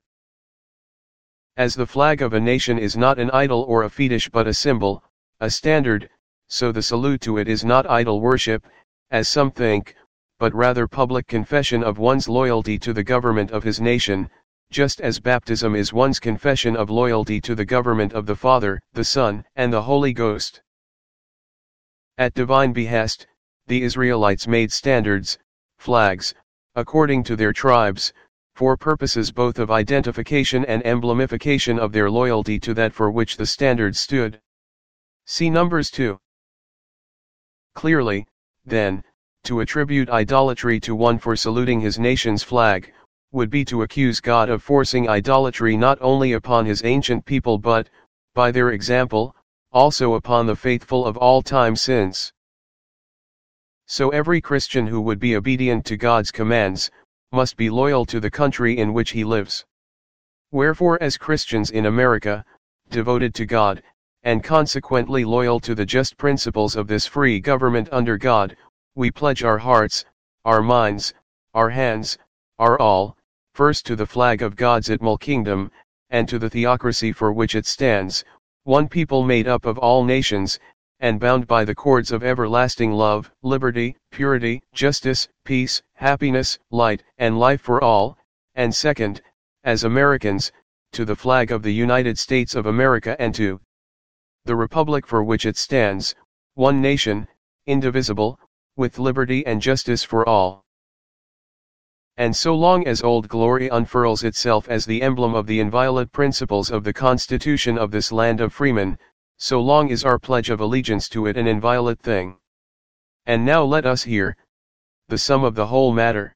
As the flag of a nation is not an idol or a fetish but a symbol, a standard, so the salute to it is not idol worship, as some think, but rather public confession of one's loyalty to the government of his nation, just as baptism is one's confession of loyalty to the government of the Father, the Son, and the Holy Ghost. At divine behest, the Israelites made standards, flags, according to their tribes, for purposes both of identification and emblemification of their loyalty to that for which the standard stood. See Numbers 2. Clearly, then, to attribute idolatry to one for saluting his nation's flag, would be to accuse God of forcing idolatry not only upon his ancient people but, by their example, also upon the faithful of all time since. So every Christian who would be obedient to God's commands, must be loyal to the country in which he lives. Wherefore as Christians in America, devoted to God, and consequently loyal to the just principles of this free government under God, we pledge our hearts, our minds, our hands, our all, first to the flag of God's eternal kingdom, and to the theocracy for which it stands, one people made up of all nations, and bound by the cords of everlasting love, liberty, purity, justice, peace, happiness, light, and life for all, and second, as Americans, to the flag of the United States of America and to the republic for which it stands, one nation, indivisible, with liberty and justice for all. And so long as Old Glory unfurls itself as the emblem of the inviolate principles of the Constitution of this land of freemen, so long is our pledge of allegiance to it an inviolate thing. And now let us hear the sum of the whole matter.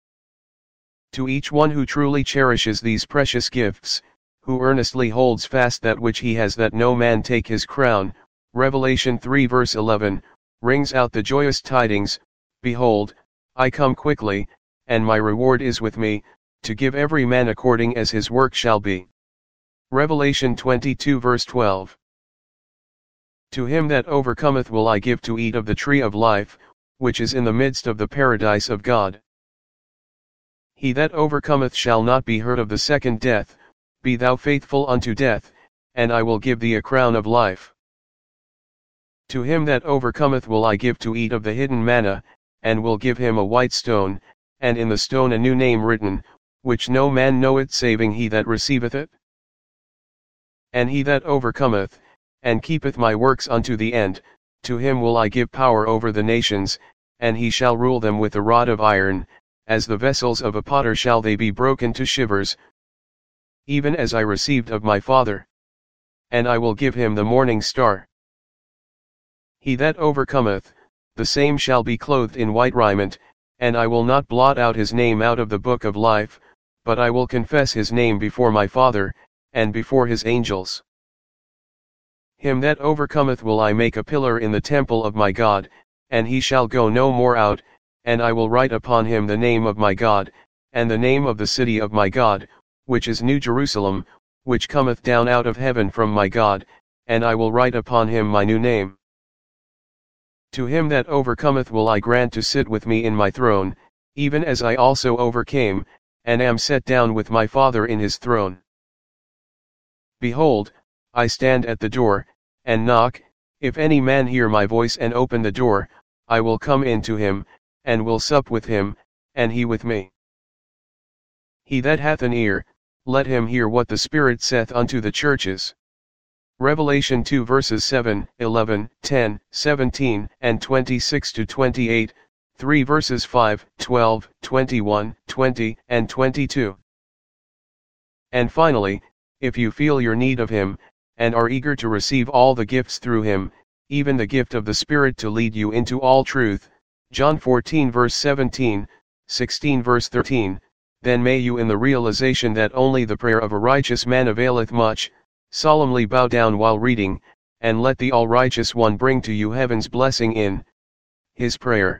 To each one who truly cherishes these precious gifts, who earnestly holds fast that which he has, that no man take his crown, Revelation 3 verse 11, rings out the joyous tidings, Behold, I come quickly, and my reward is with me, to give every man according as his work shall be. Revelation 22 verse 12. To him that overcometh will I give to eat of the tree of life, which is in the midst of the paradise of God. He that overcometh shall not be hurt of the second death. Be thou faithful unto death, and I will give thee a crown of life. To him that overcometh will I give to eat of the hidden manna, and will give him a white stone, and in the stone a new name written, which no man knoweth saving he that receiveth it. And he that overcometh, and keepeth my works unto the end, to him will I give power over the nations, and he shall rule them with a rod of iron, as the vessels of a potter shall they be broken to shivers, even as I received of my Father. And I will give him the morning star. He that overcometh, the same shall be clothed in white raiment, and I will not blot out his name out of the book of life, but I will confess his name before my Father, and before his angels. Him that overcometh will I make a pillar in the temple of my God, and he shall go no more out, and I will write upon him the name of my God, and the name of the city of my God, which is New Jerusalem, which cometh down out of heaven from my God, and I will write upon him my new name. To him that overcometh will I grant to sit with me in my throne, even as I also overcame, and am set down with my Father in his throne. Behold, I stand at the door, and knock. If any man hear my voice and open the door, I will come in to him, and will sup with him, and he with me. He that hath an ear, let him hear what the Spirit saith unto the churches. Revelation 2 verses 7, 11, 10, 17, and 26-28, 3 verses 5, 12, 21, 20, and 22. And finally, if you feel your need of him, and are eager to receive all the gifts through him, even the gift of the Spirit to lead you into all truth, John 14 verse 17, 16 verse 13, then may you, in the realization that only the prayer of a righteous man availeth much, solemnly bow down while reading, and let the all-righteous one bring to you heaven's blessing in his prayer.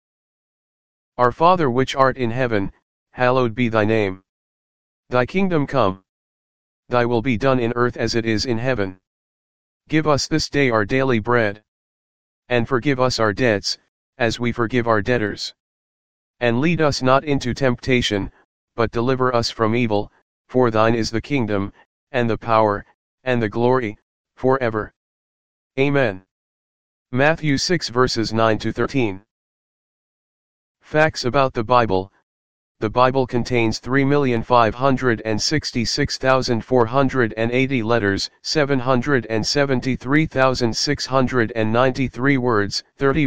Our Father which art in heaven, hallowed be thy name. Thy kingdom come. Thy will be done in earth as it is in heaven. Give us this day our daily bread. And forgive us our debts, as we forgive our debtors. And lead us not into temptation, but deliver us from evil, for thine is the kingdom, and the power, and the glory, forever. Amen. Matthew 6 verses 9-13. Facts about the Bible. The Bible contains 3,566,480 letters, 773,693 words,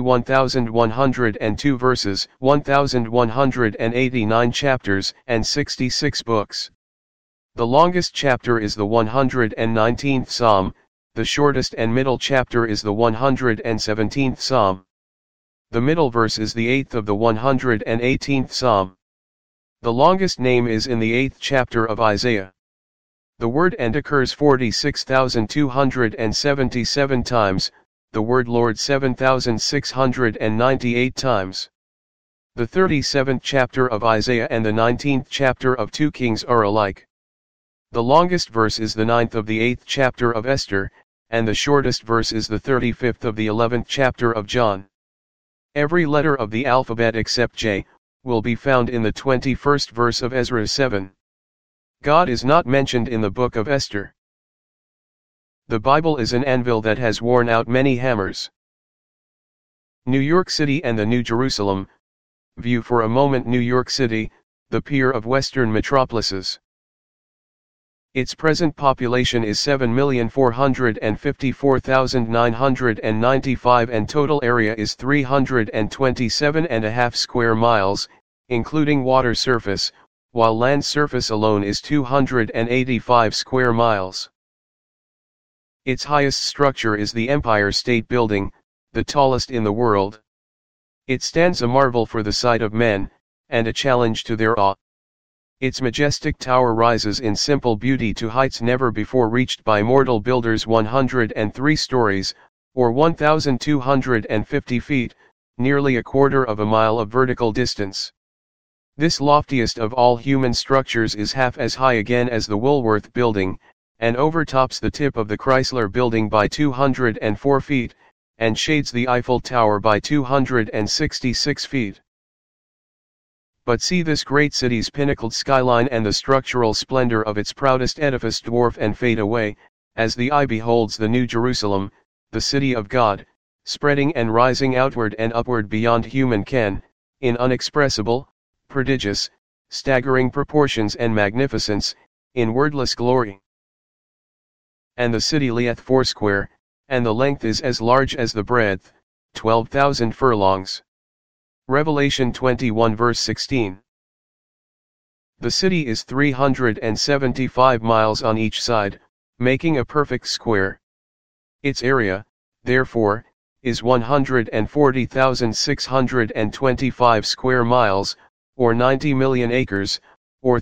31,102 verses, 1,189 chapters, and 66 books. The longest chapter is the 119th Psalm, the shortest and middle chapter is the 117th Psalm. The middle verse is the 8th of the 118th Psalm. The longest name is in the 8th chapter of Isaiah. The word "and" occurs 46,277 times, the word "Lord" 7,698 times. The 37th chapter of Isaiah and the 19th chapter of 2 Kings are alike. The longest verse is the 9th of the 8th chapter of Esther, and the shortest verse is the 35th of the 11th chapter of John. Every letter of the alphabet except J, will be found in the 21st verse of Ezra 7. God is not mentioned in the book of Esther. The Bible is an anvil that has worn out many hammers. New York City and the New Jerusalem. View for a moment New York City, the peer of Western metropolises. Its present population is 7,454,995 and total area is 327.5 square miles, including water surface, while land surface alone is 285 square miles. Its highest structure is the Empire State Building, the tallest in the world. It stands a marvel for the sight of men, and a challenge to their awe. Its majestic tower rises in simple beauty to heights never before reached by mortal builders, 103 stories, or 1,250 feet, nearly a quarter of a mile of vertical distance. This loftiest of all human structures is half as high again as the Woolworth Building, and overtops the tip of the Chrysler Building by 204 feet, and shades the Eiffel Tower by 266 feet. But see this great city's pinnacled skyline and the structural splendor of its proudest edifice dwarf and fade away, as the eye beholds the New Jerusalem, the city of God, spreading and rising outward and upward beyond human ken, in unexpressible, prodigious, staggering proportions and magnificence, in wordless glory. And the city lieth foursquare, and the length is as large as the breadth, 12,000 furlongs. Revelation 21 verse 16. The city is 375 miles on each side, making a perfect square. Its area, therefore, is 140,625 square miles, or 90 million acres, or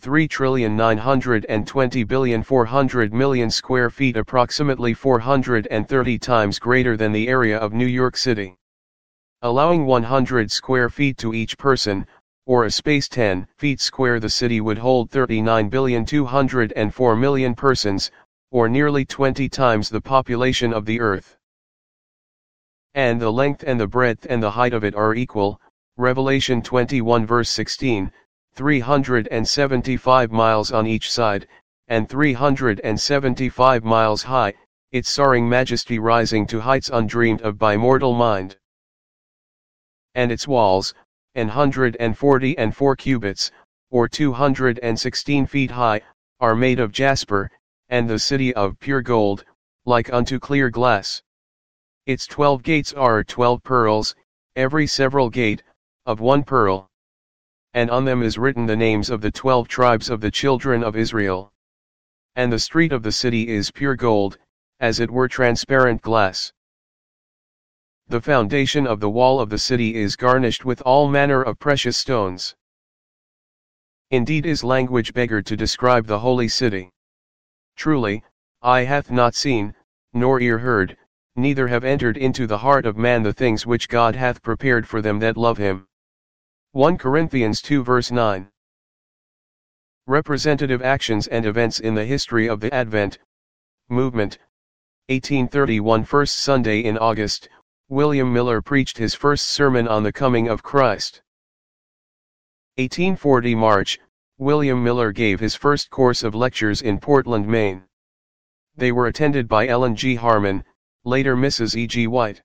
3,920,400,000,000 square feet, approximately 430 times greater than the area of New York City. Allowing 100 square feet to each person, or a space 10 feet square, the city would hold 39,204,000,000 persons, or nearly 20 times the population of the earth. And the length and the breadth and the height of it are equal, Revelation 21 verse 16, 375 miles on each side, and 375 miles high, its soaring majesty rising to heights undreamed of by mortal mind. And its walls, 144 cubits, or 216 feet high, are made of jasper, and the city of pure gold, like unto clear glass. Its 12 gates are 12 pearls, every several gate, of 1 pearl. And on them is written the names of the 12 tribes of the children of Israel. And the street of the city is pure gold, as it were transparent glass. The foundation of the wall of the city is garnished with all manner of precious stones. Indeed is language beggared to describe the holy city. Truly, eye hath not seen, nor ear heard, neither have entered into the heart of man the things which God hath prepared for them that love him. 1 Corinthians 2 verse 9. Representative actions and events in the history of the Advent movement. 1831, first Sunday in August, William Miller preached his first sermon on the coming of Christ. 1840 March, William Miller gave his first course of lectures in Portland, Maine. They were attended by Ellen G. Harmon, later Mrs. E. G. White.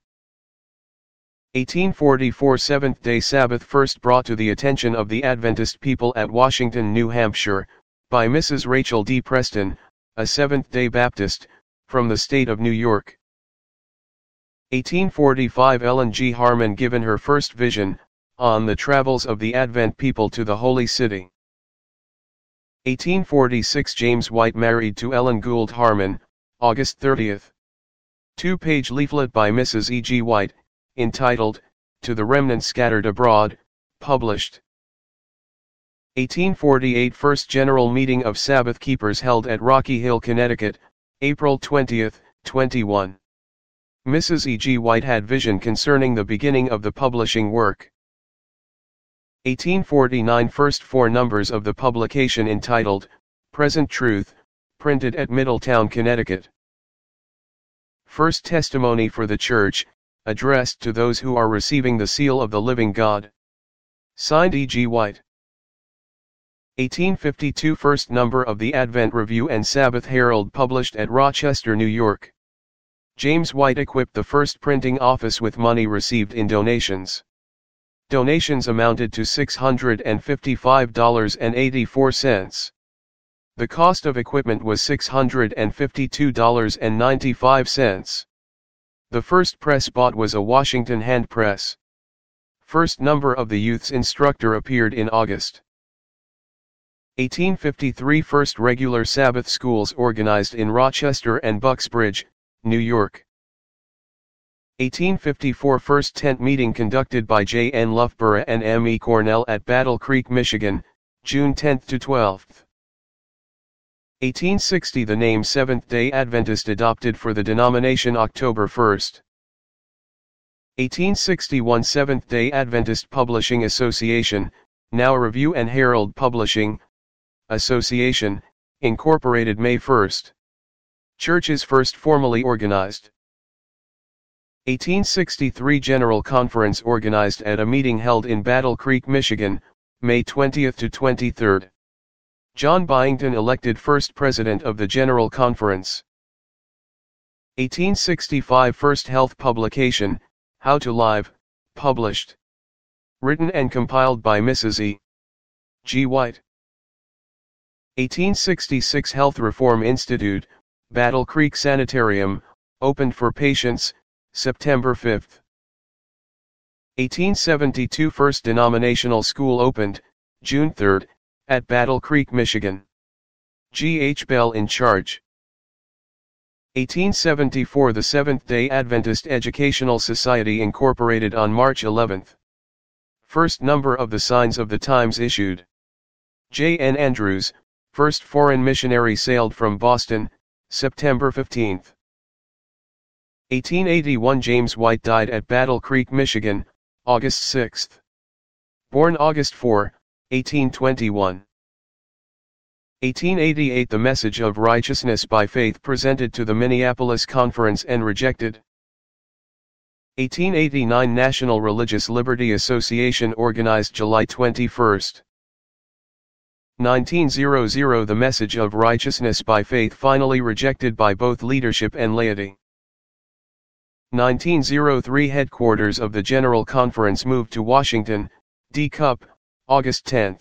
1844 Seventh-day Sabbath first brought to the attention of the Adventist people at Washington, New Hampshire, by Mrs. Rachel D. Preston, a Seventh-day Baptist, from the state of New York. 1845 Ellen G. Harmon given her first vision, on the travels of the Advent people to the Holy City. 1846 James White married to Ellen Gould Harmon, August 30th. 2-page leaflet by Mrs. E. G. White, entitled, To the Remnant Scattered Abroad, published. 1848 First General Meeting of Sabbath Keepers held at Rocky Hill, Connecticut, April 20, 21. Mrs. E. G. White had vision concerning the beginning of the publishing work. 1849 First 4 numbers of the publication entitled, Present Truth, printed at Middletown, Connecticut. First testimony for the Church, addressed to those who are receiving the seal of the living God. Signed E. G. White. 1852 First number of the Advent Review and Sabbath Herald published at Rochester, New York. James White equipped the first printing office with money received in donations. Donations amounted to $655.84. The cost of equipment was $652.95. The first press bought was a Washington hand press. First number of the Youth's Instructor appeared in August. 1853 First regular Sabbath schools organized in Rochester and Bucksbridge, New York. 1854 First tent meeting conducted by J. N. Loughborough and M. E. Cornell at Battle Creek, Michigan, June 10 to 12. 1860 The name Seventh-day Adventist adopted for the denomination October 1. 1861 Seventh-day Adventist Publishing Association, now Review and Herald Publishing Association, incorporated May 1. Churches first formally organized. 1863 General Conference organized at a meeting held in Battle Creek, Michigan, May 20 to 23. John Byington elected first president of the General Conference. 1865 First health publication, How to Live, published. Written and compiled by Mrs. E. G. White. 1866 Health Reform Institute, Battle Creek Sanitarium, opened for patients, September 5. 1872 First denominational school opened, June 3, at Battle Creek, Michigan. G. H. Bell in charge. 1874 The Seventh-day Adventist Educational Society incorporated on March 11. First number of the Signs of the Times issued. J. N. Andrews, first foreign missionary, sailed from Boston, September 15. 1881 James White died at Battle Creek, Michigan, August 6. Born August 4, 1821. 1888 The Message of Righteousness by Faith presented to the Minneapolis Conference and rejected. 1889 National Religious Liberty Association organized July 21. 1900 The Message of Righteousness by Faith finally rejected by both leadership and laity. 1903 Headquarters of the General Conference moved to Washington, D. Cup, August 10.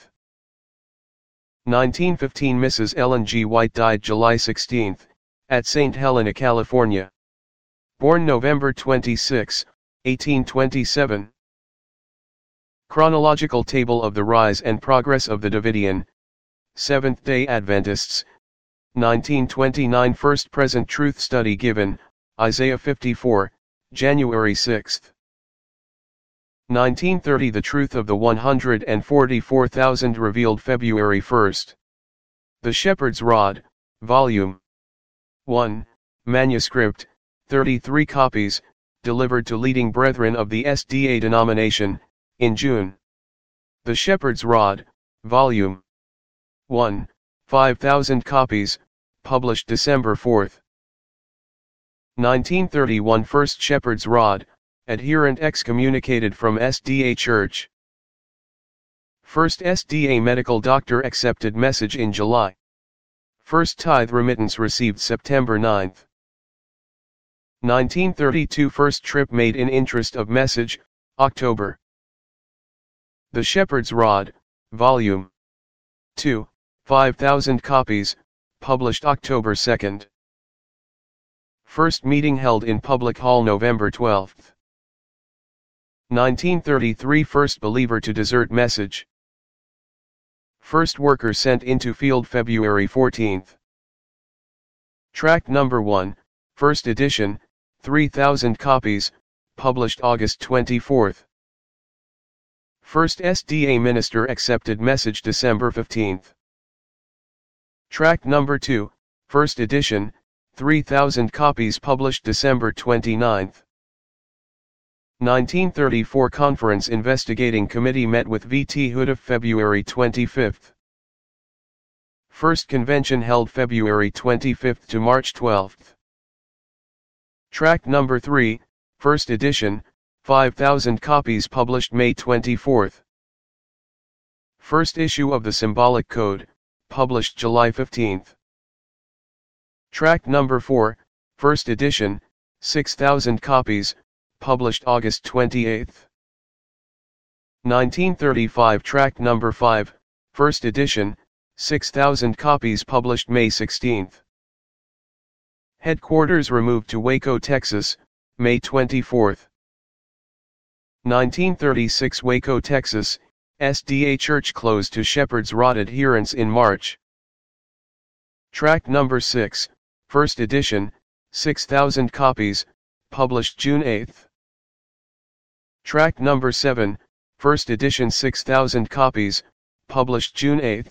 1915 Mrs. Ellen G. White died July 16, at St. Helena, California. Born November 26, 1827. Chronological table of the rise and progress of the Davidian, Seventh-day Adventists, 1929 First Present Truth Study given, Isaiah 54, January 6. 1930 The Truth of the 144,000 revealed February 1. The Shepherd's Rod, Volume 1, Manuscript, 33 copies, delivered to leading brethren of the SDA denomination, in June. The Shepherd's Rod, Volume 1, 5,000 copies, published December 4. 1931 First Shepherd's Rod, adherent excommunicated from SDA Church. First SDA medical doctor accepted message in July. First tithe remittance received September 9. 1932 First trip made in interest of message, October. The Shepherd's Rod, Volume 2, 5,000 copies, published October 2. First meeting held in Public Hall November 12. 1933 First believer to desert message. First worker sent into field February 14. Tract number 1, first edition, 3,000 copies, published August 24. First SDA minister accepted message December 15. Tract number 2, first edition, 3,000 copies published December 29. 1934 Conference Investigating Committee met with V.T. Hood February 25. First convention held February 25 to March 12. Tract number 3, first edition, 5,000 copies published May 24. First issue of the Symbolic Code, published July 15. Tract number 4, first edition, 6,000 copies, published August 28. 1935 Tract number 5, first edition, 6,000 copies published May 16. Headquarters removed to Waco, Texas, May 24. 1936 Waco, Texas, SDA Church closed to Shepherd's Rod adherents in March. Tract number 6, first edition, 6,000 copies, published June 8. Tract number 7, first edition 6,000 copies, published June 8.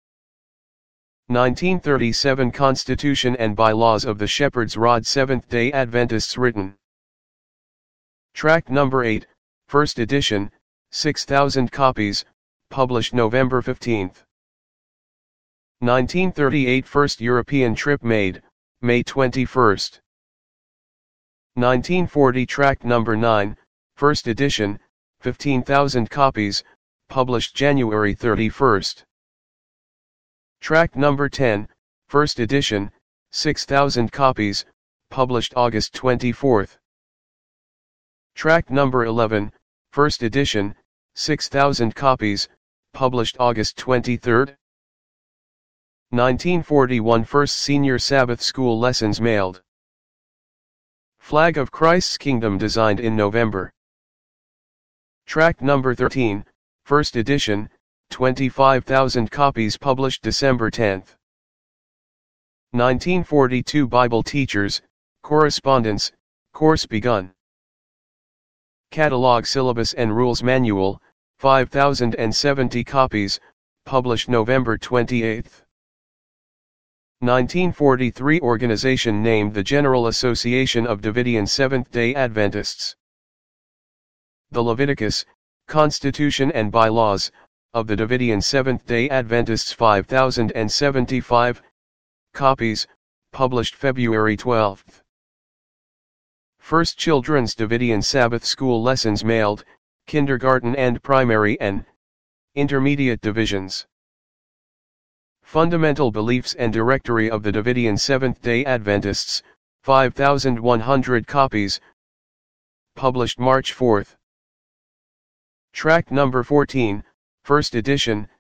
1937 Constitution and Bylaws of the Shepherd's Rod Seventh-day Adventists written. Tract number 8, first edition, 6,000 copies, published November 15. 1938 First European trip made, May 21. 1940 Tract number 9, first edition, 15,000 copies, published January 31. Tract number 10, first edition, 6,000 copies, published August 24. Tract number 11, first edition, 6,000 copies, published August 23. 1941 First Senior Sabbath School Lessons mailed. Flag of Christ's Kingdom designed in November. Tract number 13, first edition, 25,000 copies published December 10. 1942 Bible Teachers, Correspondence, course begun. Catalog Syllabus and Rules Manual, 5,070 copies, published November 28. 1943 Organization named the General Association of Davidian Seventh-day Adventists. The Leviticus, Constitution and Bylaws, of the Davidian Seventh-day Adventists 5,075 copies, published February 12. First Children's Davidian Sabbath School Lessons mailed, kindergarten and primary and intermediate divisions. Fundamental Beliefs and Directory of the Davidian Seventh-day Adventists, 5,100 copies, published March 4. Tract number 14, first edition,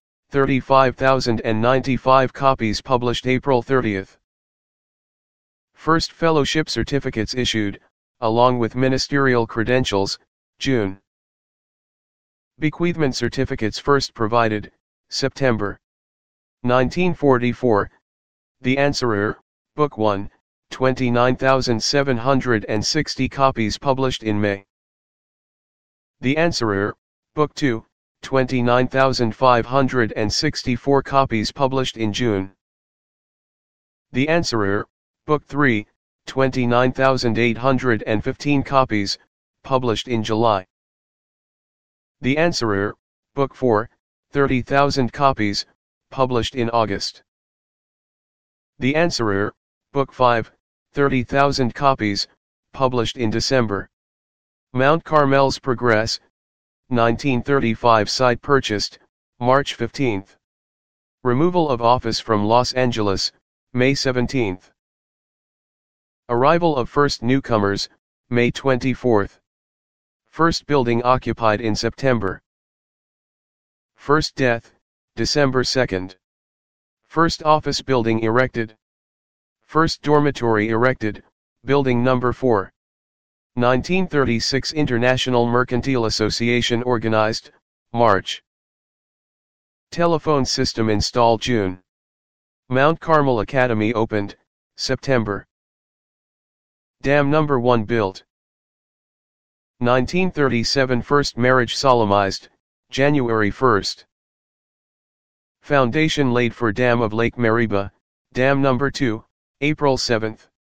35,095 copies published April 30. First Fellowship Certificates issued, along with Ministerial Credentials, June. Bequeathment Certificates first provided, September. 1944, The Answerer, Book 1, 29,760 copies published in May. The Answerer, Book 2, 29,564 copies published in June. The Answerer, Book 3, 29,815 copies, published in July. The Answerer, Book 4, 30,000 copies, published in August. The Answerer, Book 5, 30,000 copies, published in December. Mount Carmel's Progress, 1935 site purchased, March 15. Removal of office from Los Angeles, May 17. Arrival of first newcomers, May 24. First building occupied in September. First death, December 2. First office building erected. First dormitory erected, building number 4. 1936 International Mercantile Association organized, March. Telephone system installed June. Mount Carmel Academy opened, September. Dam number 1 built. 1937 First marriage solemnized, January 1. Foundation laid for Dam of Lake Mariba, Dam number 2, April 7.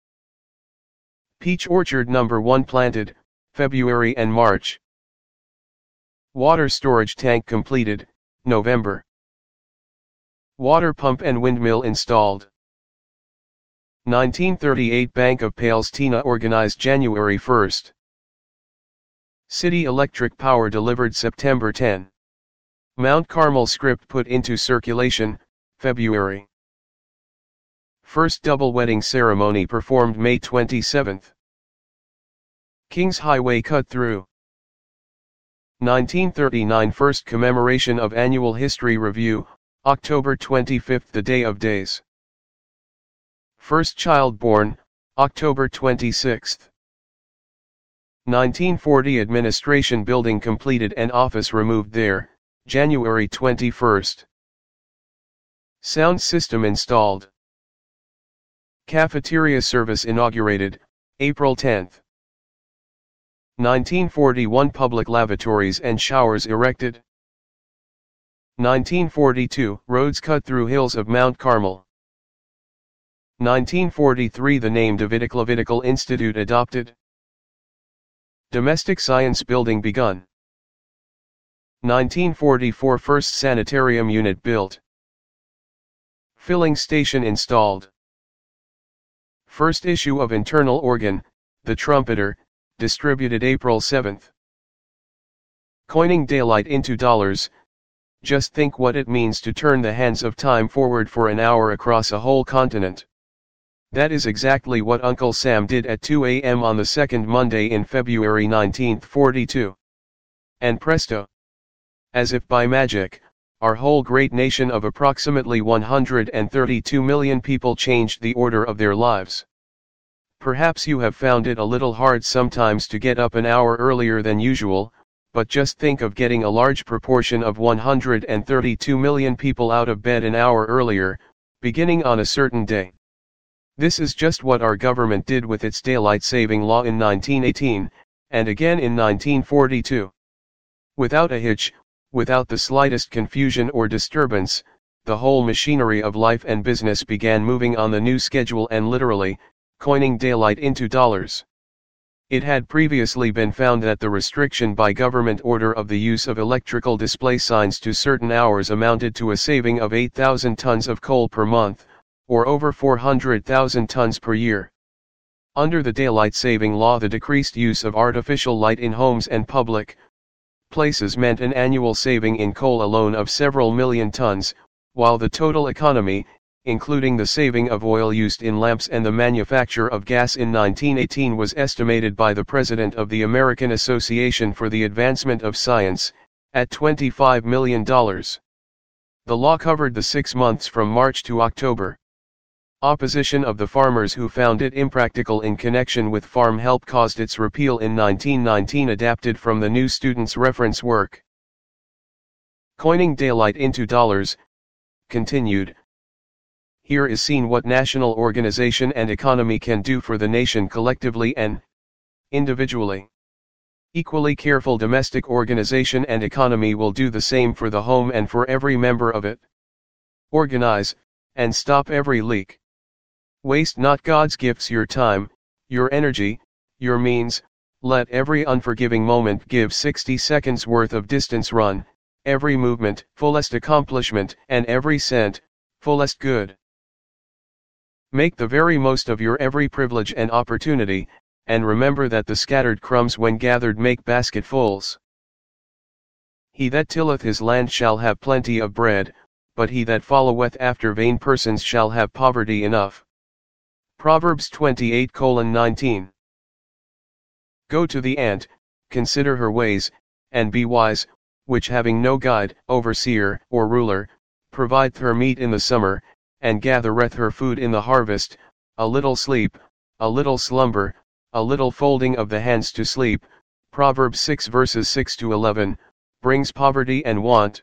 Peach orchard number 1 planted, February and March. Water storage tank completed, November. Water pump and windmill installed. 1938 Bank of Palestina organized January 1. City Electric Power delivered September 10. Mount Carmel script put into circulation, February. First double wedding ceremony performed May 27. Kings Highway cut through. 1939 First commemoration of Annual History Review, October 25, the Day of Days. First child born, October 26. 1940 Administration building completed and office removed there, January 21. Sound system installed. Cafeteria service inaugurated, April 10. 1941 Public lavatories and showers erected. 1942 Roads cut through hills of Mount Carmel. 1943 The name Davidic Institute adopted. Domestic science building begun. 1944 First sanitarium unit built. Filling station installed. First issue of internal organ, The Trumpeter, distributed April 7. Coining daylight into dollars. Just think what it means to turn the hands of time forward for an hour across a whole continent. That is exactly what Uncle Sam did at 2 a.m. on the second Monday in February 1942. And presto! As if by magic, our whole great nation of approximately 132 million people changed the order of their lives. Perhaps you have found it a little hard sometimes to get up an hour earlier than usual, but just think of getting a large proportion of 132 million people out of bed an hour earlier, beginning on a certain day. This is just what our government did with its daylight saving law in 1918, and again in 1942. Without a hitch, without the slightest confusion or disturbance, the whole machinery of life and business began moving on the new schedule and literally, coining daylight into dollars. It had previously been found that the restriction by government order of the use of electrical display signs to certain hours amounted to a saving of 8,000 tons of coal per month, or over 400,000 tons per year. Under the daylight saving law, the decreased use of artificial light in homes and public places meant an annual saving in coal alone of several million tons, while the total economy, including the saving of oil used in lamps and the manufacture of gas in 1918, was estimated by the president of the American Association for the Advancement of Science, at $25 million. The law covered the 6 months from March to October. Opposition of the farmers who found it impractical in connection with farm help caused its repeal in 1919, adapted from the New Student's Reference work. Coining daylight into dollars, continued. Here is seen what national organization and economy can do for the nation collectively and individually. Equally careful domestic organization and economy will do the same for the home and for every member of it. Organize, and stop every leak. Waste not God's gifts, your time, your energy, your means. Let every unforgiving moment give 60 seconds worth of distance run, every movement, fullest accomplishment, and every cent, fullest good. Make the very most of your every privilege and opportunity, and remember that the scattered crumbs when gathered make basketfuls. He that tilleth his land shall have plenty of bread, but he that followeth after vain persons shall have poverty enough. Proverbs 28:19. Go to the ant, consider her ways, and be wise, which having no guide, overseer, or ruler, provideth her meat in the summer, and gathereth her food in the harvest. A little sleep, a little slumber, a little folding of the hands to sleep, Proverbs 6 verses 6-11, brings poverty and want.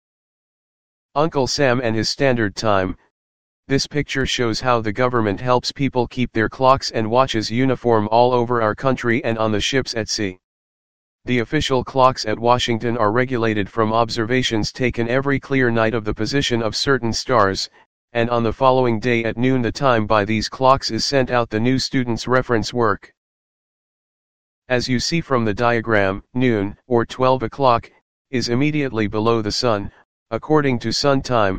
Uncle Sam and his standard time. This picture shows how the government helps people keep their clocks and watches uniform all over our country and on the ships at sea. The official clocks at Washington are regulated from observations taken every clear night of the position of certain stars, and on the following day at noon the time by these clocks is sent out the New Student's Reference work. As you see from the diagram, noon, or 12 o'clock, is immediately below the sun, according to sun time,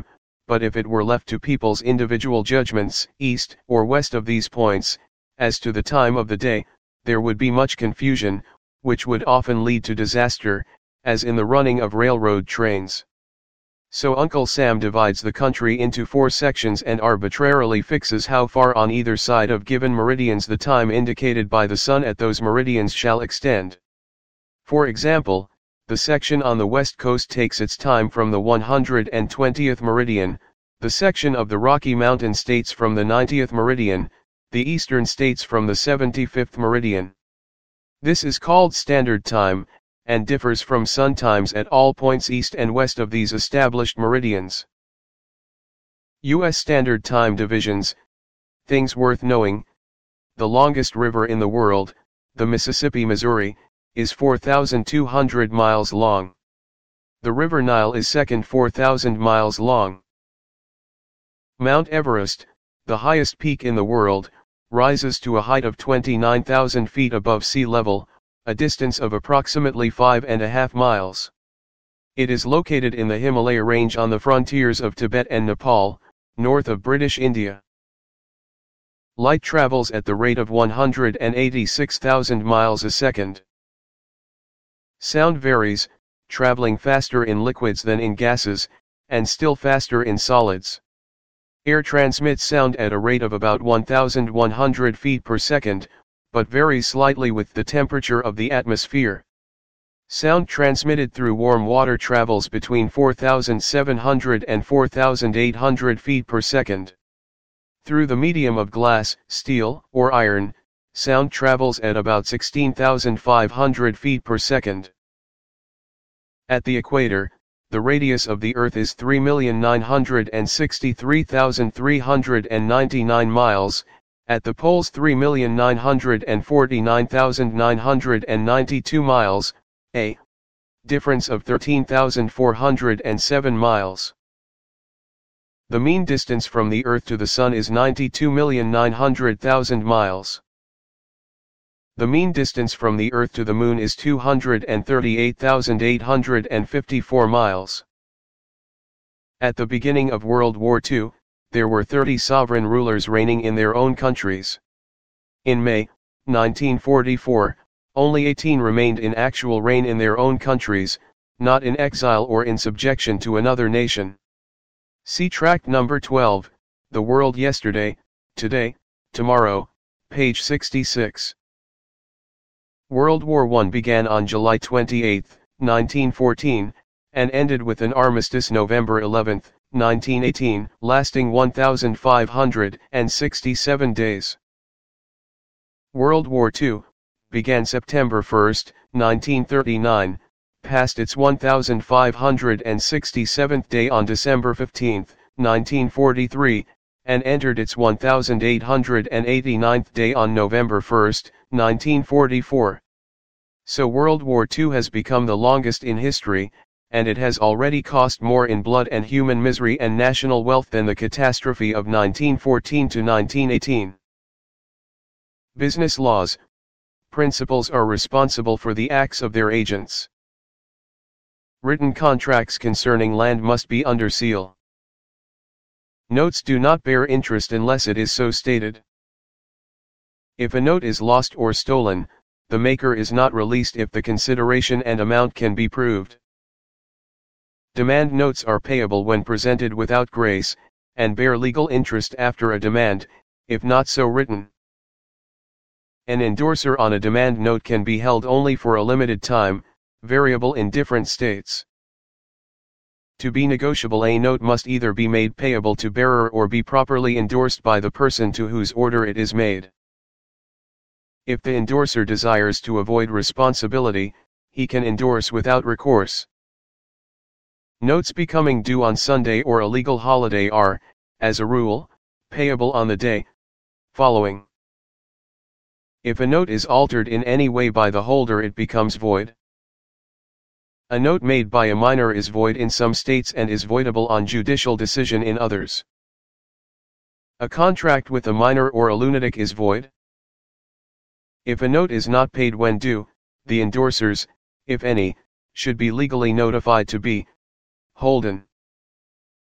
but if it were left to people's individual judgments, east or west of these points, as to the time of the day, there would be much confusion, which would often lead to disaster, as in the running of railroad trains. So Uncle Sam divides the country into 4 sections and arbitrarily fixes how far on either side of given meridians the time indicated by the sun at those meridians shall extend. For example, the section on the west coast takes its time from the 120th meridian, the section of the Rocky Mountain states from the 90th meridian, the eastern states from the 75th meridian. This is called standard time, and differs from sun times at all points east and west of these established meridians. U.S. Standard Time divisions. Things worth knowing. The longest river in the world, the Mississippi, Missouri, is 4,200 miles long. The River Nile is second, 4,000 miles long. Mount Everest, the highest peak in the world, rises to a height of 29,000 feet above sea level, a distance of approximately 5.5 miles. It is located in the Himalaya range on the frontiers of Tibet and Nepal, north of British India. Light travels at the rate of 186,000 miles a second. Sound varies, traveling faster in liquids than in gases, and still faster in solids. Air transmits sound at a rate of about 1,100 feet per second, but varies slightly with the temperature of the atmosphere. Sound transmitted through warm water travels between 4,700 and 4,800 feet per second. Through the medium of glass, steel, or iron, sound travels at about 16,500 feet per second. At the equator, the radius of the Earth is 3,963,399 miles, at the poles 3,949,992 miles, a difference of 13,407 miles. The mean distance from the Earth to the Sun is 92,900,000 miles. The mean distance from the Earth to the Moon is 238,854 miles. At the beginning of World War II, there were 30 sovereign rulers reigning in their own countries. In May, 1944, only 18 remained in actual reign in their own countries, not in exile or in subjection to another nation. See tract number 12, The World Yesterday, Today, Tomorrow, page 66. World War I began on July 28, 1914, and ended with an armistice November 11, 1918, lasting 1,567 days. World War II began September 1, 1939, passed its 1,567th day on December 15, 1943, and entered its 1,889th day on November 1, 1944. So World War II has become the longest in history, and it has already cost more in blood and human misery and national wealth than the catastrophe of 1914 to 1918. Business laws. Principals are responsible for the acts of their agents. Written contracts concerning land must be under seal. Notes do not bear interest unless it is so stated. If a note is lost or stolen, the maker is not released if the consideration and amount can be proved. Demand notes are payable when presented without grace, and bear legal interest after a demand, if not so written. An endorser on a demand note can be held only for a limited time, variable in different states. To be negotiable, a note must either be made payable to bearer or be properly endorsed by the person to whose order it is made. If the endorser desires to avoid responsibility, he can endorse without recourse. Notes becoming due on Sunday or a legal holiday are, as a rule, payable on the day following. If a note is altered in any way by the holder, it becomes void. A note made by a minor is void in some states and is voidable on judicial decision in others. A contract with a minor or a lunatic is void. If a note is not paid when due, the endorsers, if any, should be legally notified to be holden.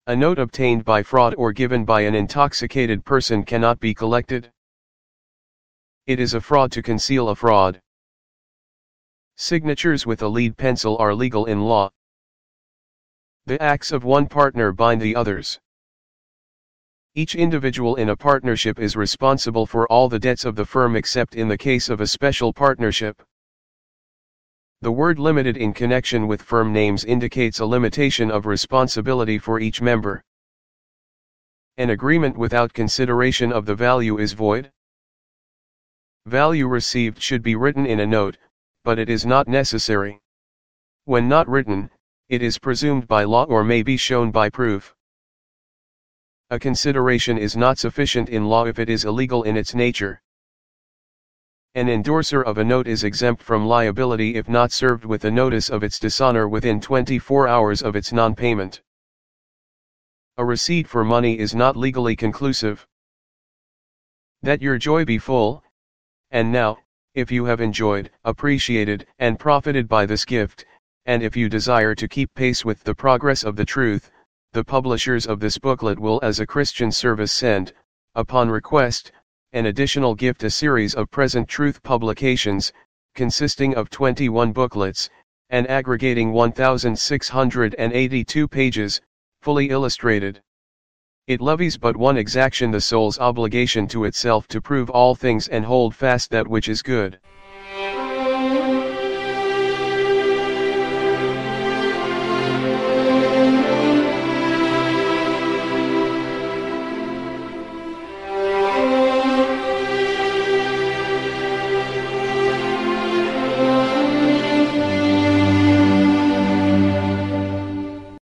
A note obtained by fraud or given by an intoxicated person cannot be collected. It is a fraud to conceal a fraud. Signatures with a lead pencil are legal in law. The acts of one partner bind the others. Each individual in a partnership is responsible for all the debts of the firm except in the case of a special partnership. The word limited in connection with firm names indicates a limitation of responsibility for each member. An agreement without consideration of the value is void. Value received should be written in a note, but it is not necessary. When not written, it is presumed by law or may be shown by proof. A consideration is not sufficient in law if it is illegal in its nature. An endorser of a note is exempt from liability if not served with a notice of its dishonor within 24 hours of its non-payment. A receipt for money is not legally conclusive. That your joy be full. And now, if you have enjoyed, appreciated, and profited by this gift, and if you desire to keep pace with the progress of the truth, the publishers of this booklet will as a Christian service send, upon request, an additional gift, a series of present truth publications, consisting of 21 booklets, and aggregating 1,682 pages, fully illustrated. It levies but one exaction: the soul's obligation to itself to prove all things and hold fast that which is good.